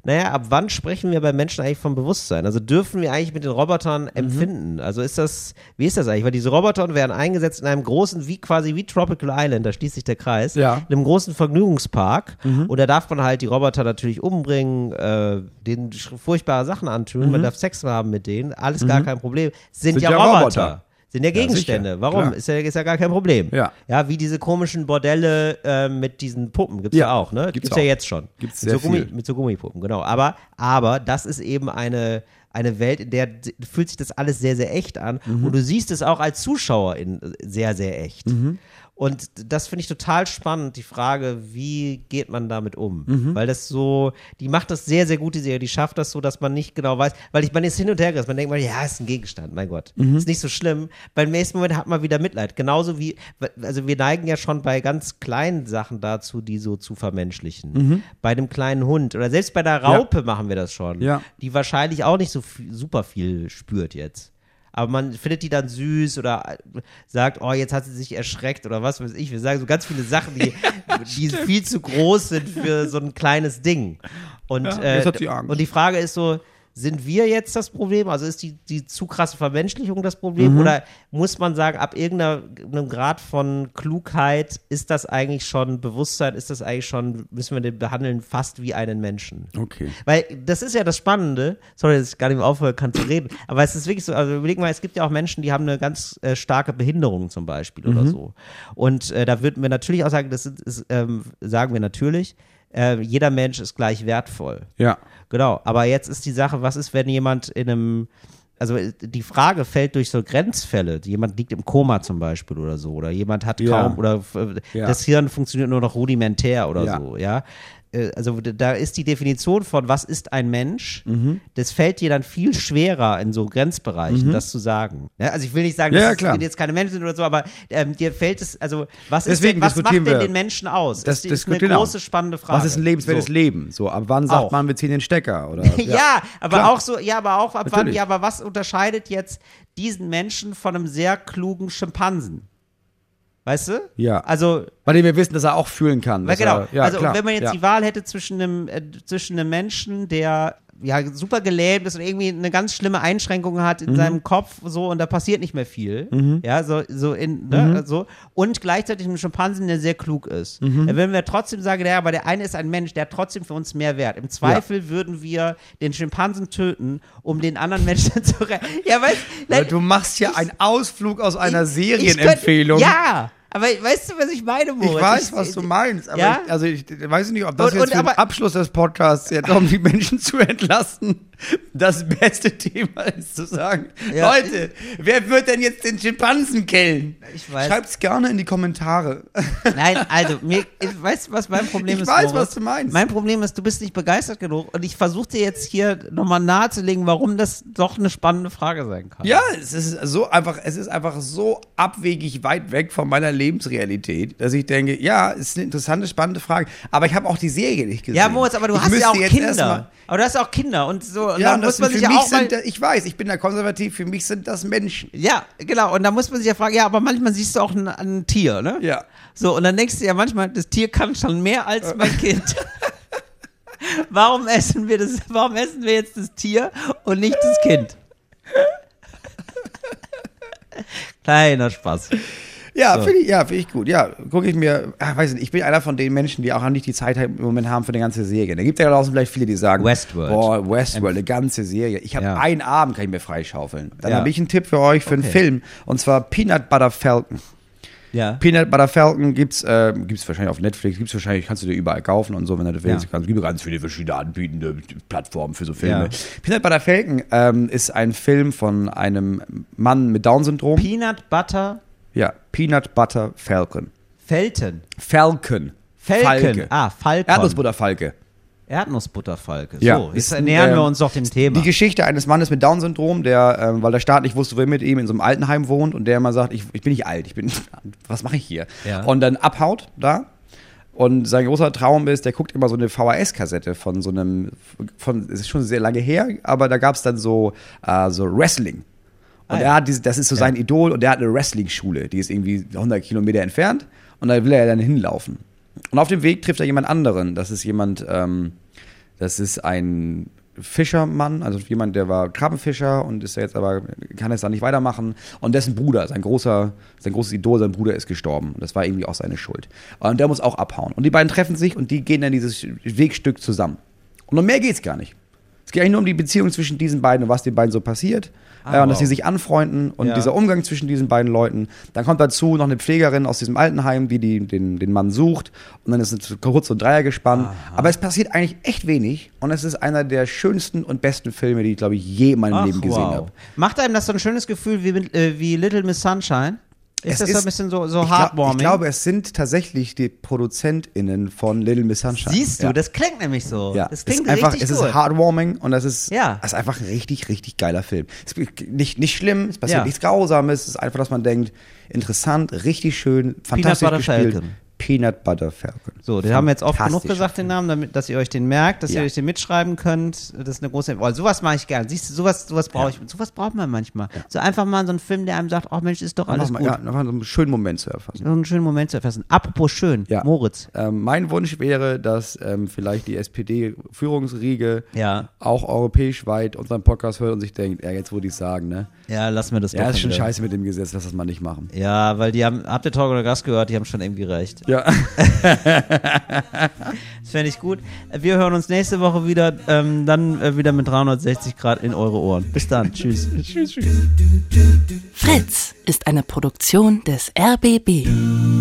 naja, ab wann sprechen wir bei Menschen eigentlich vom Bewusstsein? Also dürfen wir eigentlich mit den Robotern empfinden? Also wie ist das eigentlich? Weil diese Roboter werden eingesetzt in einem großen, wie Tropical Island, da schließt sich der Kreis, in einem großen Vergnügungspark und da darf man halt die Roboter natürlich umbringen, denen furchtbare Sachen antun, man darf Sex haben mit denen, alles gar kein Problem. Sind ja Roboter. Sind ja Gegenstände. Ja, Warum? Ist ja gar kein Problem. Ja. Wie diese komischen Bordelle mit diesen Puppen. Gibt's ja auch, ne? Gibt's ja jetzt schon. Gibt's sehr viel. Mit so Gummipuppen, genau. Aber das ist eben eine Welt, in der fühlt sich das alles sehr, sehr echt an. Und du siehst es auch als Zuschauer sehr, sehr echt. Und das finde ich total spannend, die Frage, wie geht man damit um? Weil das so, die macht das sehr, sehr gut, die Serie, die schafft das so, dass man nicht genau weiß, weil man ist hin und her gerissen, man denkt mal, ja, ist ein Gegenstand, mein Gott, ist nicht so schlimm. Beim nächsten Moment hat man wieder Mitleid, genauso wie, also wir neigen ja schon bei ganz kleinen Sachen dazu, die so zu vermenschlichen. Bei dem kleinen Hund oder selbst bei der Raupe machen wir das schon, die wahrscheinlich auch nicht so super viel spürt jetzt. Aber man findet die dann süß oder sagt, oh, jetzt hat sie sich erschreckt oder was weiß ich. Wir sagen so ganz viele Sachen, die viel zu groß sind für so ein kleines Ding. Und, jetzt hat sie Angst. Und die Frage ist so, sind wir jetzt das Problem? Also ist die zu krasse Vermenschlichung das Problem? Oder muss man sagen, ab irgendeinem Grad von Klugheit ist das eigentlich schon Bewusstsein, müssen wir den behandeln fast wie einen Menschen? Okay. Weil das ist ja das Spannende, sorry, dass ich gar nicht mehr aufhören kann zu reden, aber es ist wirklich so, also überleg mal, es gibt ja auch Menschen, die haben eine ganz starke Behinderung zum Beispiel oder so. Und da würden wir natürlich auch sagen, sagen wir natürlich, jeder Mensch ist gleich wertvoll. Ja. Genau, aber jetzt ist die Sache, was ist, wenn jemand also die Frage fällt durch so Grenzfälle, jemand liegt im Koma zum Beispiel oder so, oder jemand hat kaum, oder das Hirn funktioniert nur noch rudimentär oder so, ja. Also da ist die Definition von, was ist ein Mensch, das fällt dir dann viel schwerer in so Grenzbereichen, das zu sagen. Ja, also ich will nicht sagen, dass jetzt keine Menschen sind oder so, aber dir fällt es, also was macht denn den Menschen aus? Das ist eine große, spannende Frage. Was ist ein lebenswertes Leben? So, ab wann sagt man, wir ziehen den Stecker? Oder, aber auch so, aber auch ab wann, aber was unterscheidet jetzt diesen Menschen von einem sehr klugen Schimpansen? Weißt du? Ja. Also, bei dem wir wissen, dass er auch fühlen kann. Genau. Wenn man jetzt die Wahl hätte zwischen einem Menschen, der super gelähmt ist und irgendwie eine ganz schlimme Einschränkung hat in seinem Kopf, so, und da passiert nicht mehr viel, und gleichzeitig einem Schimpansen, der sehr klug ist. Dann würden wir trotzdem sagen, aber der eine ist ein Mensch, der hat trotzdem für uns mehr Wert. Im Zweifel würden wir den Schimpansen töten, um den anderen Menschen zu retten. Ja, du machst ja einen Ausflug aus einer Serienempfehlung. Aber weißt du, was ich meine, Moritz? Ich weiß, was du meinst, aber ich weiß nicht, ob das jetzt für den Abschluss des Podcasts, um die Menschen zu entlasten, das beste Thema ist, zu sagen, Leute, wer wird denn jetzt den Schimpansen killen? Ich weiß. Schreibt's gerne in die Kommentare. Nein, also, weißt du, was mein Problem ist, Ich weiß, Moritz? was du meinst. Mein Problem ist, du bist nicht begeistert genug und ich versuche dir jetzt hier nochmal nahezulegen, warum das doch eine spannende Frage sein kann. Ja, es ist einfach so abwegig weit weg von meiner Lebensrealität, dass ich denke, es ist eine interessante, spannende Frage, aber ich habe auch die Serie nicht gesehen. Ja, Moritz, aber du hast ja auch Kinder. Aber du hast auch Kinder und so. Und dann muss man sich ja auch mal, ich weiß, ich bin da konservativ, für mich sind das Menschen. Ja, genau. Und da muss man sich ja fragen, aber manchmal siehst du auch ein Tier, ne? Ja. So, und dann denkst du ja manchmal, das Tier kann schon mehr als mein Kind. Warum essen wir jetzt das Tier und nicht das Kind? Kleiner Spaß. Ja, so. Finde ich gut. Ja, gucke ich mir, weiß nicht, ich bin einer von den Menschen, die auch nicht die Zeit im Moment haben für eine ganze Serie. Da gibt es ja draußen vielleicht viele, die sagen, Westworld, eine ganze Serie. Ich habe einen Abend, kann ich mir freischaufeln. Dann habe ich einen Tipp für euch für einen Film, und zwar Peanut Butter Falcon. Ja. Peanut Butter Falcon gibt's wahrscheinlich auf Netflix, kannst du dir überall kaufen und so, wenn du willst. Es gibt ganz viele verschiedene anbietende Plattformen für so Filme. Ja. Peanut Butter Falcon ist ein Film von einem Mann mit Down-Syndrom. Peanut Butter Falcon. Falcon. Falke. Falcon. Erdnussbutterfalke. So, jetzt nähern wir uns doch dem Thema. Die Geschichte eines Mannes mit Down-Syndrom, der, weil der Staat nicht wusste, wer mit ihm in so einem Altenheim wohnt, und der immer sagt, ich bin nicht alt, was mache ich hier? Ja. Und dann abhaut da. Und sein großer Traum ist, der guckt immer so eine VHS-Kassette von so einem, es ist schon sehr lange her, aber da gab es dann so Wrestling. Und das ist so sein Idol, und der hat eine Wrestling-Schule, die ist irgendwie 100 Kilometer entfernt, und da will er dann hinlaufen. Und auf dem Weg trifft er jemand anderen. Das ist jemand, Das ist ein Fischermann, also jemand, der war Krabbenfischer und ist jetzt aber, kann jetzt da nicht weitermachen. Und dessen Bruder, sein großes Idol, sein Bruder ist gestorben. Und das war irgendwie auch seine Schuld. Und der muss auch abhauen. Und die beiden treffen sich und die gehen dann dieses Wegstück zusammen. Und um mehr geht's gar nicht. Es geht eigentlich nur um die Beziehung zwischen diesen beiden und was den beiden so passiert. Und dass sie sich anfreunden und dieser Umgang zwischen diesen beiden Leuten. Dann kommt dazu noch eine Pflegerin aus diesem Altenheim, die den Mann sucht. Und dann ist es kurz so ein Dreiergespann. Aber es passiert eigentlich echt wenig. Und es ist einer der schönsten und besten Filme, die ich, glaube ich, je in meinem Leben gesehen habe. Macht einem das so ein schönes Gefühl wie Little Miss Sunshine? Ist das so ein bisschen so heartwarming? Ich glaube, es sind tatsächlich die ProduzentInnen von Little Miss Sunshine. Siehst du, das klingt nämlich so. Ja. Das klingt einfach, richtig es cool. ist heartwarming und es ist einfach ein richtig, richtig geiler Film. Es ist nicht schlimm, es passiert nichts Grausames, es ist einfach, dass man denkt, interessant, richtig schön, fantastisch gespielt. Falcon. Peanut Butter Falcon. So, den haben wir jetzt oft genug gesagt, den Namen, damit, dass ihr euch den merkt, dass ihr euch den mitschreiben könnt. Das ist eine große. Oh, sowas mache ich gerne. Siehst du, sowas brauche ich. Sowas braucht man manchmal. Ja. So einfach mal so einen Film, der einem sagt, oh Mensch, ist doch alles gut. Ja, einfach so einen schönen Moment zu erfassen. So einen schönen Moment zu erfassen. Apropos schön, Moritz. Mein Wunsch wäre, dass vielleicht die SPD-Führungsriege auch europäisch weit unseren Podcast hört und sich denkt, jetzt würde ich sagen, ne? Ja, lassen wir das doch. Ja, ist schon scheiße mit dem Gesetz, lass das mal nicht machen. Ja, weil habt ihr Talk oder Gast gehört, die haben schon irgendwie recht. Ja. Das fände ich gut. Wir hören uns nächste Woche wieder, dann wieder mit 360 Grad in eure Ohren. Bis dann. Tschüss. Fritz ist eine Produktion des RBB.